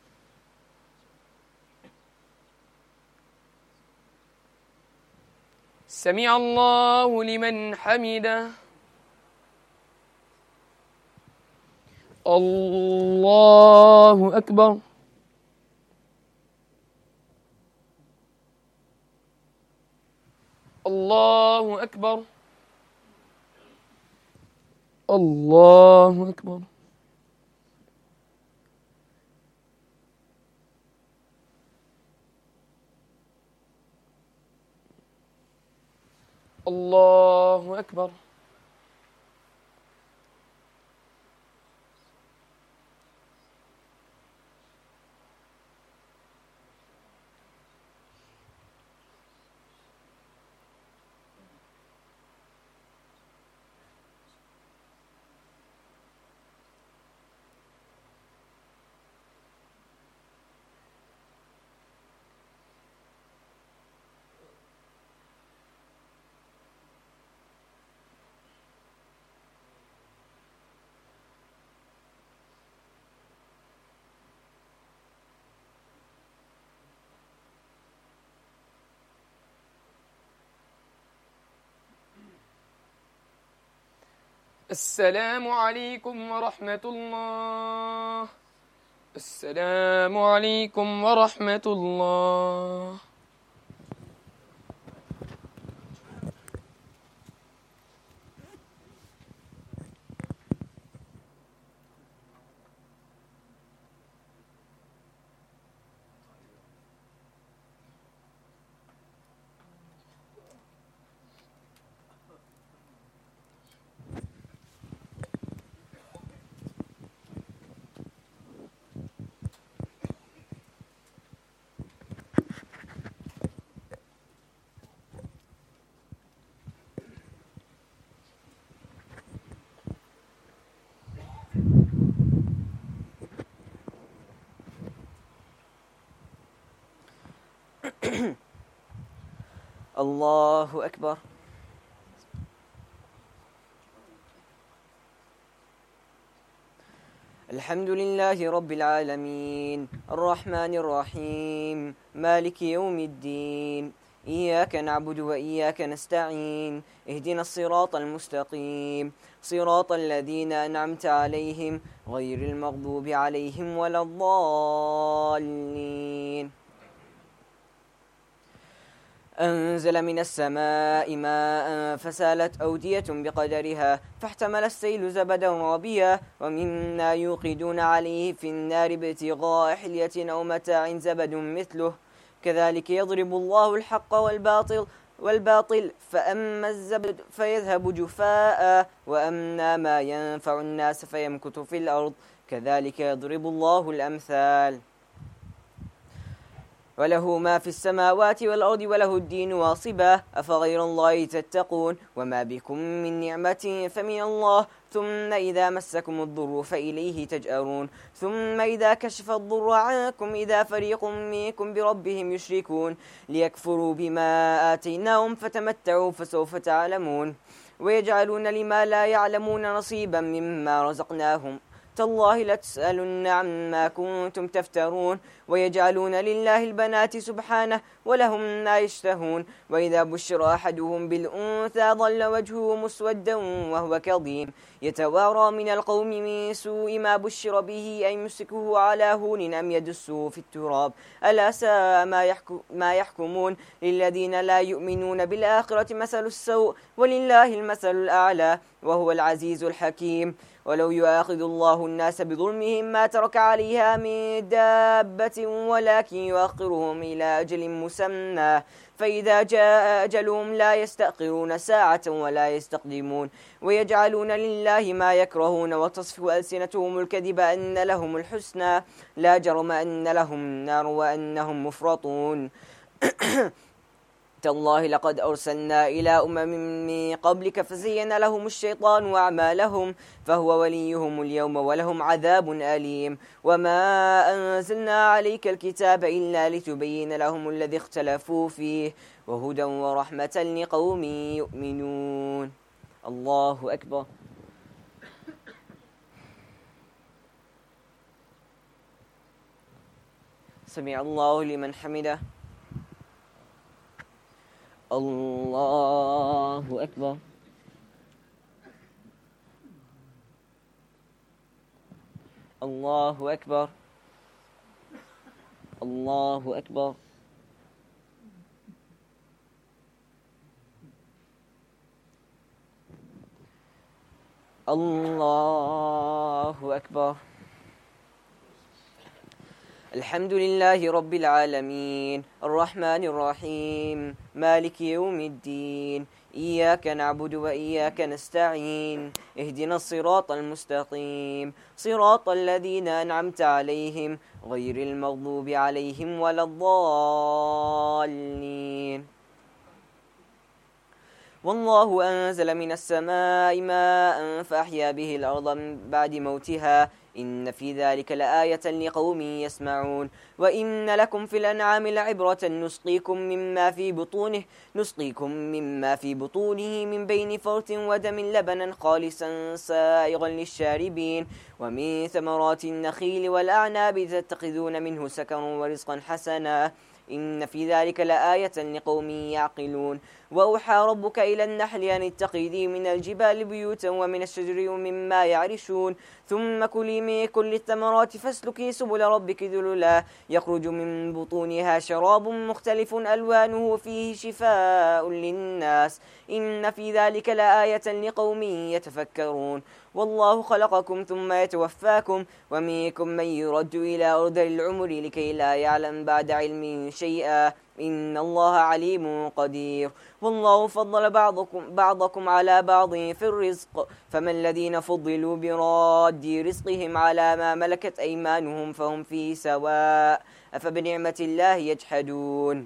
Speaker 2: سمع الله لمن حمده. الله أكبر. الله أكبر. الله أكبر. الله أكبر. السلام عليكم ورحمة الله. السلام عليكم ورحمة الله.
Speaker 4: الله أكبر. الحمد لله رب العالمين الرحمن الرحيم مالك يوم الدين إياك نعبد وإياك نستعين اهدنا الصراط المستقيم صراط الذين أنعمت عليهم غير المغضوب عليهم ولا الضالين. أنزل من السماء ماء فسالت أودية بقدرها فاحتمل السيل زبدا رابيا ومما يوقدون عليه في النار ابتغاء حلية أو متاع زبد مثله كذلك يضرب الله الحق والباطل فأما الزبد فيذهب جفاء وأما ما ينفع الناس فيمكث في الأرض كذلك يضرب الله الأمثال. وله ما في السماوات والأرض وله الدين واصبا أفغير الله تتقون وما بكم من نعمة فمن الله ثم إذا مسكم الضر فإليه تجأرون ثم إذا كشف الضر عنكم إذا فريق منكم بربهم يشركون ليكفروا بما آتيناهم فتمتعوا فسوف تعلمون ويجعلون لما لا يعلمون نصيبا مما رزقناهم تالله لتسألن عما كنتم تفترون ويجعلون لله البنات سبحانه ولهم ما يشتهون وإذا بشر أحدهم بالأنثى ظل وجهه مسودا وهو كظيم يتوارى من القوم من سوء ما بشر به أن يمسكه على هون أم يدسه في التراب ألا ساء ما يحكمون للذين لا يؤمنون بالآخرة مثل السوء ولله المثل الأعلى وهو العزيز الحكيم. ولو يؤاخذ الله الناس بظلمهم ما ترك عليها من دابة ولكن يؤخرهم إلى أجل مسمى فإذا جاء أجلهم لا يستأخرون ساعة ولا يستقدمون ويجعلون لله ما يكرهون وتصف ألسنتهم الكذب أن لهم الحسنى لا جرم أن لهم النار وأنهم مفرطون تالله لقد أرسلنا إلى من قبلك فزين لهم الشيطان أعمالهم فهو وليهم اليوم ولهم عذاب أليم وما أنزلنا عليك الكتاب إلا لتبين لهم الذي اختلفوا فيه وهدى ورحمة لقوم يؤمنون. الله أكبر. سمع الله لمن حمده. الله أكبر. الله أكبر. الله أكبر. الله أكبر. الحمد لله رب العالمين الرحمن الرحيم مالك يوم الدين إياك نعبد وإياك نستعين اهدنا الصراط المستقيم صراط الذين أنعمت عليهم غير المغضوب عليهم ولا الضالين. والله أنزل من السماء ماء فأحيا به الأرض من بعد موتها إن في ذلك لآية لقوم يسمعون. وإن لكم في الأنعام لعبرة نسقيكم مما في بطونه من بين فرث ودم لبنا خالصا سائغا للشاربين ومن ثمرات النخيل والأعناب تتخذون منه سكرا ورزقا حسنا إن في ذلك لآية لقوم يعقلون. وأوحى ربك إلى النحل أن اتخذي من الجبال بيوتا ومن الشجر ومما يعرشون ثم كلي من كل الثمرات فاسلكي سبل ربك ذللا يخرج من بطونها شراب مختلف ألوانه فيه شفاء للناس إن في ذلك لآية لقوم يتفكرون والله خلقكم ثم يتوفاكم ومنكم من يرد إلى أرذل العمر لكي لا يعلم بعد علم شيئا إن الله عليم قدير والله فضل بعضكم على بعض في الرزق فما الذين فضلوا براد رزقهم على ما ملكت أيمانهم فهم فيه سواء أفبنعمة الله يجحدون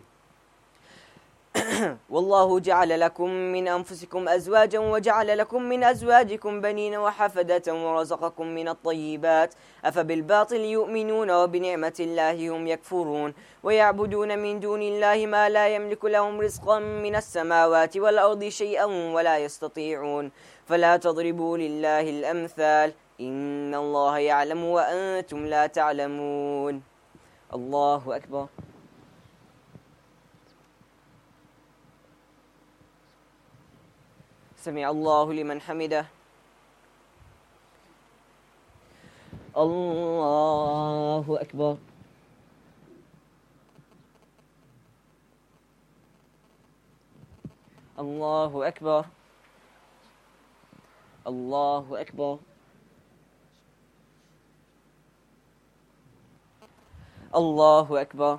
Speaker 4: والله جعل لكم من أنفسكم أزواجا وجعل لكم من أزواجكم بنين وحفدة ورزقكم من الطيبات أفبالباطل يؤمنون وبنعمة الله هم يكفرون ويعبدون من دون الله ما لا يملك لهم رزقا من السماوات والأرض شيئا ولا يستطيعون فلا تضربوا لله الأمثال إن الله يعلم وأنتم لا تعلمون الله أكبر سمع الله لمن حمده الله أكبر الله أكبر الله أكبر الله أكبر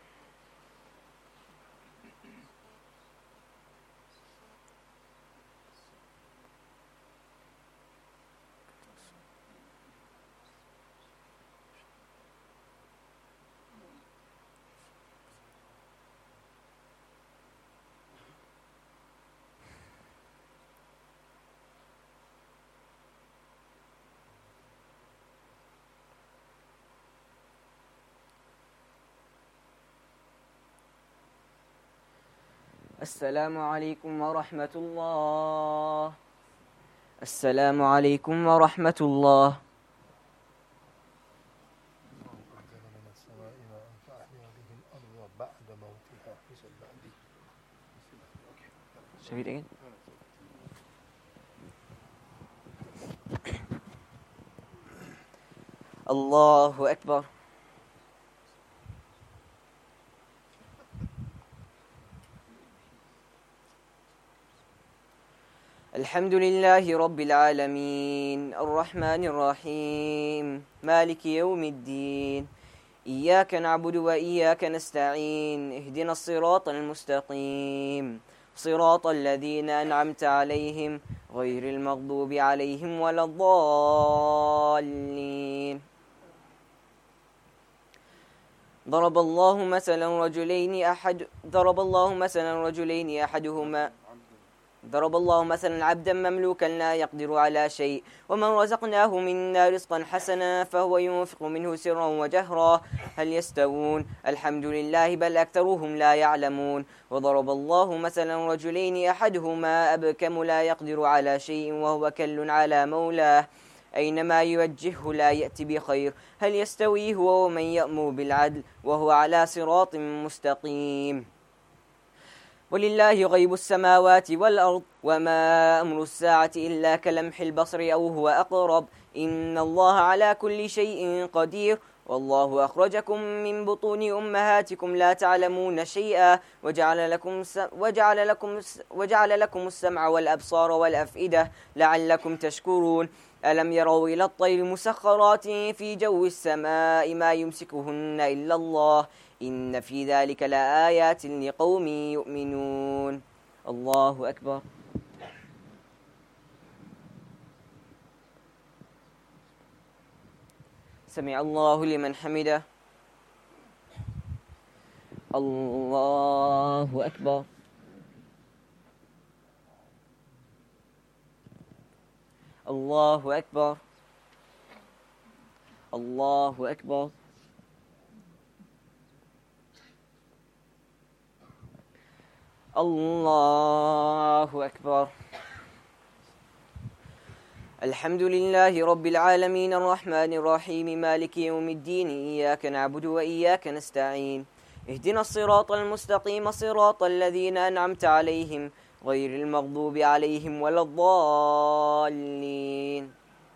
Speaker 4: السلام عليكم ورحمة الله السلام عليكم ورحمة الله
Speaker 3: أنزل من السماء ماء فأحيا به الأرض بعد موتها
Speaker 4: شهيد again الله أكبر الحمد لله رب العالمين الرحمن الرحيم مالك يوم الدين إياك نعبد وإياك نستعين اهدنا الصراط المستقيم صراط الذين أنعمت عليهم غير المغضوب عليهم ولا الضالين ضرب الله مثلا عبدا مملوكا لا يقدر على شيء ومن رزقناه منا رزقا حسنا فهو ينفق منه سرا وجهرا هل يستوون الحمد لله بل أكثرهم لا يعلمون وضرب الله مثلا رجلين أحدهما أبكم لا يقدر على شيء وهو كل على مولاه أينما يوجهه لا يأتي بخير هل يستوي هو ومن يأمر بالعدل وهو على صراط مستقيم ولله غيب السماوات والأرض وما أمر الساعة إلا كلمح البصر أو هو أقرب إن الله على كل شيء قدير والله أخرجكم من بطون أمهاتكم لا تعلمون شيئا وجعل لكم السمع والأبصار والأفئدة لعلكم تشكرون ألم يروا إلى الطير مسخرات في جو السماء ما يمسكهن إلا الله إن في ذلك لآيات لقوم يؤمنون الله أكبر سمع الله لمن حمده الله أكبر الله أكبر الله أكبر الله أكبر الحمد لله رب العالمين الرحمن الرحيم مالك يوم الدين إياك نعبد وإياك نستعين اهدنا الصراط المستقيم صراط الذين أنعمت عليهم غير المغضوب عليهم ولا الضالين.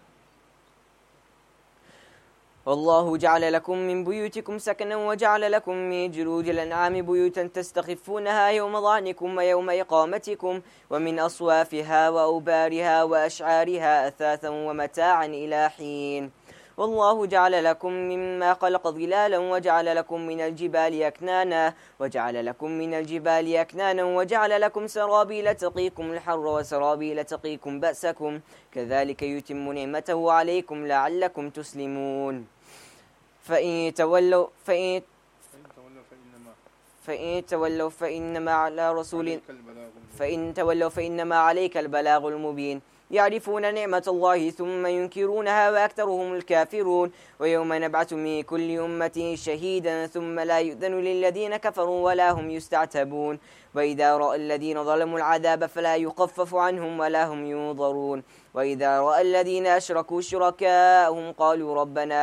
Speaker 4: والله جعل لكم من بيوتكم سكنا وجعل لكم من جلود الأنعام بيوتا تستخفونها يوم ظعنكم ويوم إقامتكم ومن أصوافها وأوبارها وأشعارها أثاثا ومتاعا إلى حين. والله جعل لكم مما خلق ظلالا وجعل لكم من الجبال أكنانا وجعل لكم سرابيل تقيكم الحر وسرابيل تقيكم بأسكم كذلك يتم نعمته عليكم لعلكم تسلمون. فإن تولوا فإنما عليك البلاغ المبين. يعرفون نعمة الله ثم ينكرونها وأكثرهم الكافرون. ويوم نبعث من كل أمة شهيدا ثم لا يؤذن للذين كفروا ولا هم يستعتبون. وإذا رأى الذين ظلموا العذاب فلا يخفف عنهم ولا هم ينظرون. وإذا رأى الذين أشركوا شركاءهم قالوا ربنا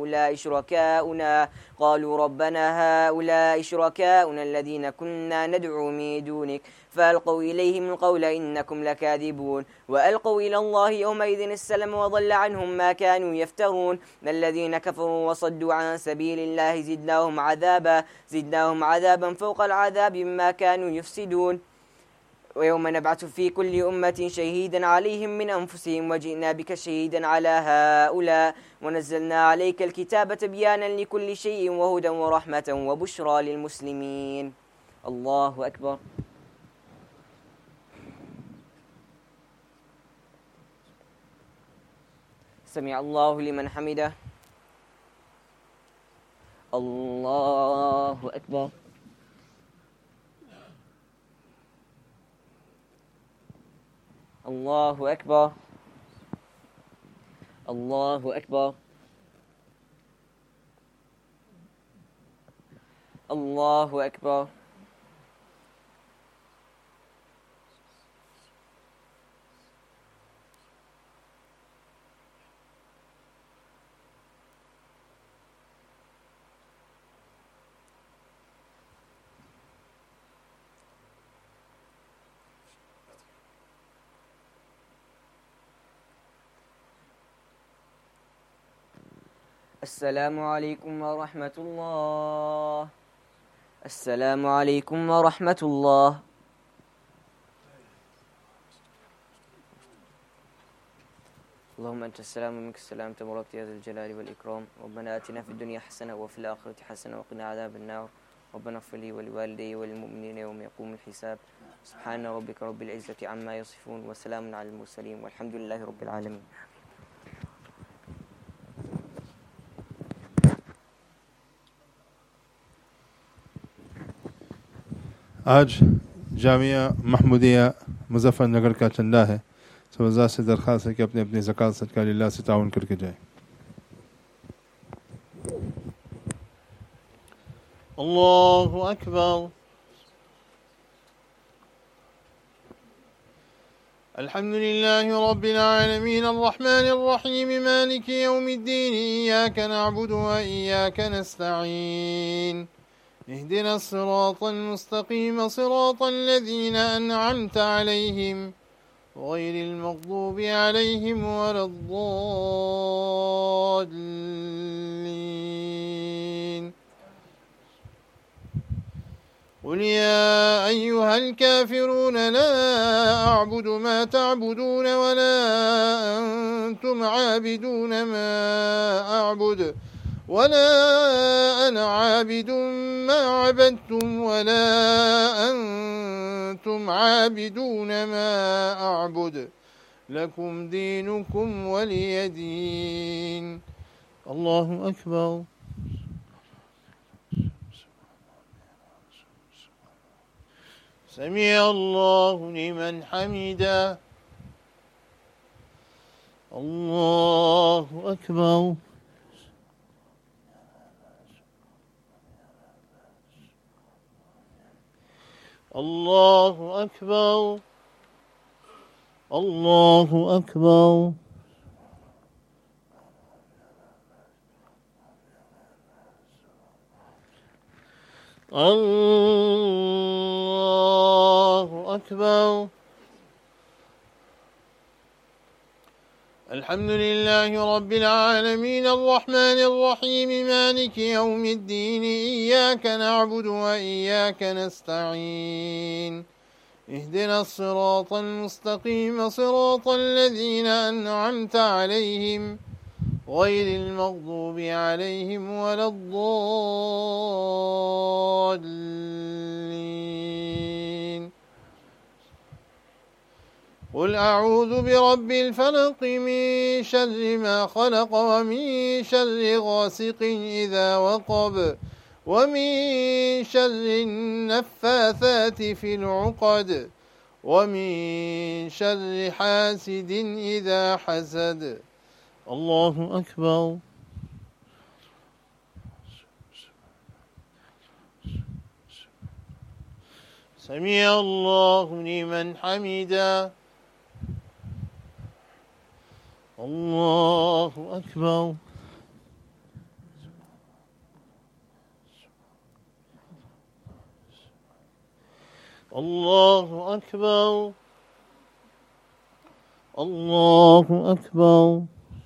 Speaker 4: هؤلاء شركاؤنا الذين كنا ندعو من دونك فألقوا إليهم القول إنكم لكاذبون. وألقوا إلى الله يومئذ السلم وضل عنهم ما كانوا يفترون. الذين كفروا وصدوا عن سبيل الله زدناهم عذابا فوق العذاب بما كانوا يفسدون. ويوم نبعث في كل أمة شهيدا عليهم من أنفسهم وجئنا بك شهيدا على هؤلاء ونزلنا عليك الكتاب تبيانا لكل شيء وهدى ورحمة وبشرى للمسلمين. الله أكبر. سمع الله لمن حمده. الله أكبر. الله أكبر. الله أكبر. الله أكبر. السلام عليكم ورحمة الله. السلام عليكم ورحمة الله. اللهم أنت السلام ومنك السلام تبارك يا ذا الجلال والإكرام. ربنا آتنا في الدنيا حسنة وفي الآخرة حسنة وقنا عذاب النار. ربنا اغفر لي ولوالدي وللمؤمنين يوم يقوم الحساب. سبحان ربك رب العزة عما يصفون وسلام على المرسلين والحمد لله رب العالمين.
Speaker 3: आज जामिया महमूदिया मुजफ्फरनगर का चंदा है। सवज़ा से दरख्वास्त है कि अपने अपने ज़कात सदका लिल्लाह से ताउन करके जाए।
Speaker 5: अल्लाहु अकबर। अल्हम्दुलिल्लाहि रब्बिल आलमीन अर्रहमानिर रहीम मालिकि यौमिद्दीन इय्याक नअबुदु व इय्याक नस्तईन اهدنا الصراط المستقيم صراط الذين أنعمت عليهم غير المغضوب عليهم ولا الضالين. قل يا أيها الكافرون لا أعبد ما تعبدون ولا أنتم عابدون ما أعبد ولا أنا عابد ما عبدتم ولا أنتم عابدون ما أعبد لكم دينكم ولي دين. الله أكبر. سمع الله لمن حمده. الله أكبر. الله أكبر. الله أكبر. الله أكبر. الحمد لله رب العالمين الرحمن الرحيم مالك يوم الدين إياك نعبد وإياك نستعين اهدنا الصراط المستقيم صراط الذين أنعمت عليهم غير المغضوب عليهم ولا الضالين. قل أعوذ برب الفلق من شر ما خلق ومن شر غاسق إذا وقب ومن شر النفاثات في العقد ومن شر حاسد إذا حسد. الله أكبر. سمع الله لمن حمده. الله أكبر. الله أكبر. الله أكبر.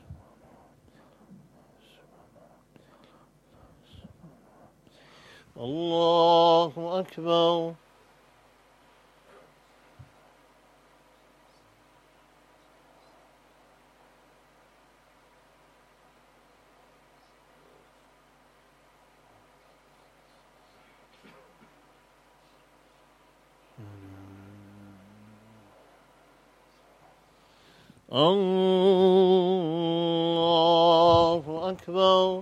Speaker 5: الله أكبر. الله أكبر.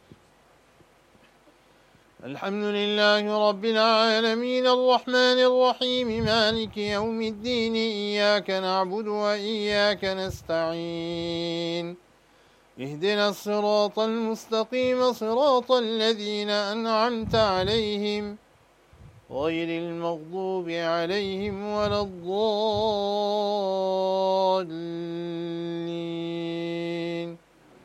Speaker 5: الحمد لله رب العالمين الرحمن الرحيم مالك يوم الدين إياك نعبد وإياك نستعين اهدنا الصراط المستقيم صراط الذين أنعمت عليهم غير المغضوب عليهم ولا الضالين.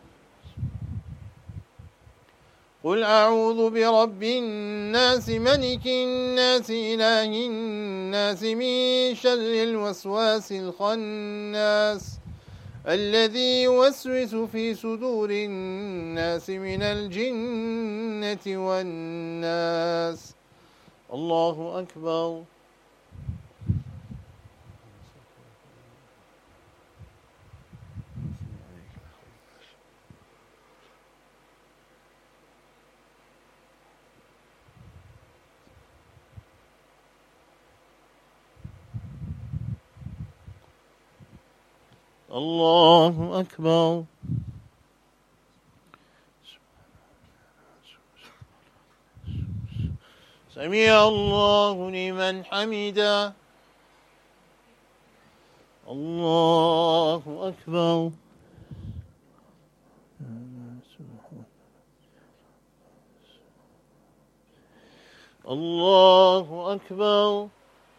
Speaker 5: قل أعوذ برب الناس ملك الناس إله الناس من شر الوسواس الخناس الذي يوسوس في صدور الناس من الجنة والناس. الله أكبر. الله أكبر. سمع الله لمن حمده. الله أكبر. الله أكبر.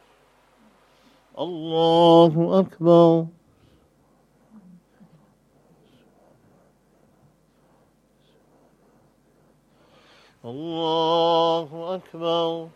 Speaker 5: الله أكبر. الله أكبر.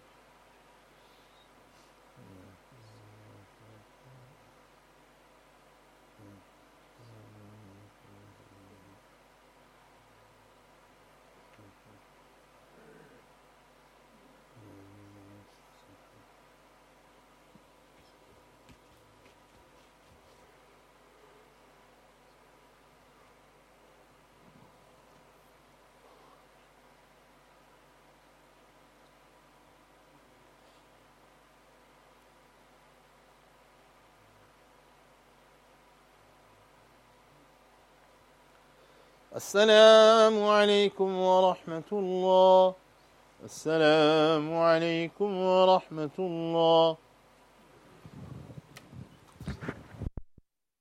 Speaker 5: السلام عليكم ورحمة الله. السلام عليكم ورحمة الله.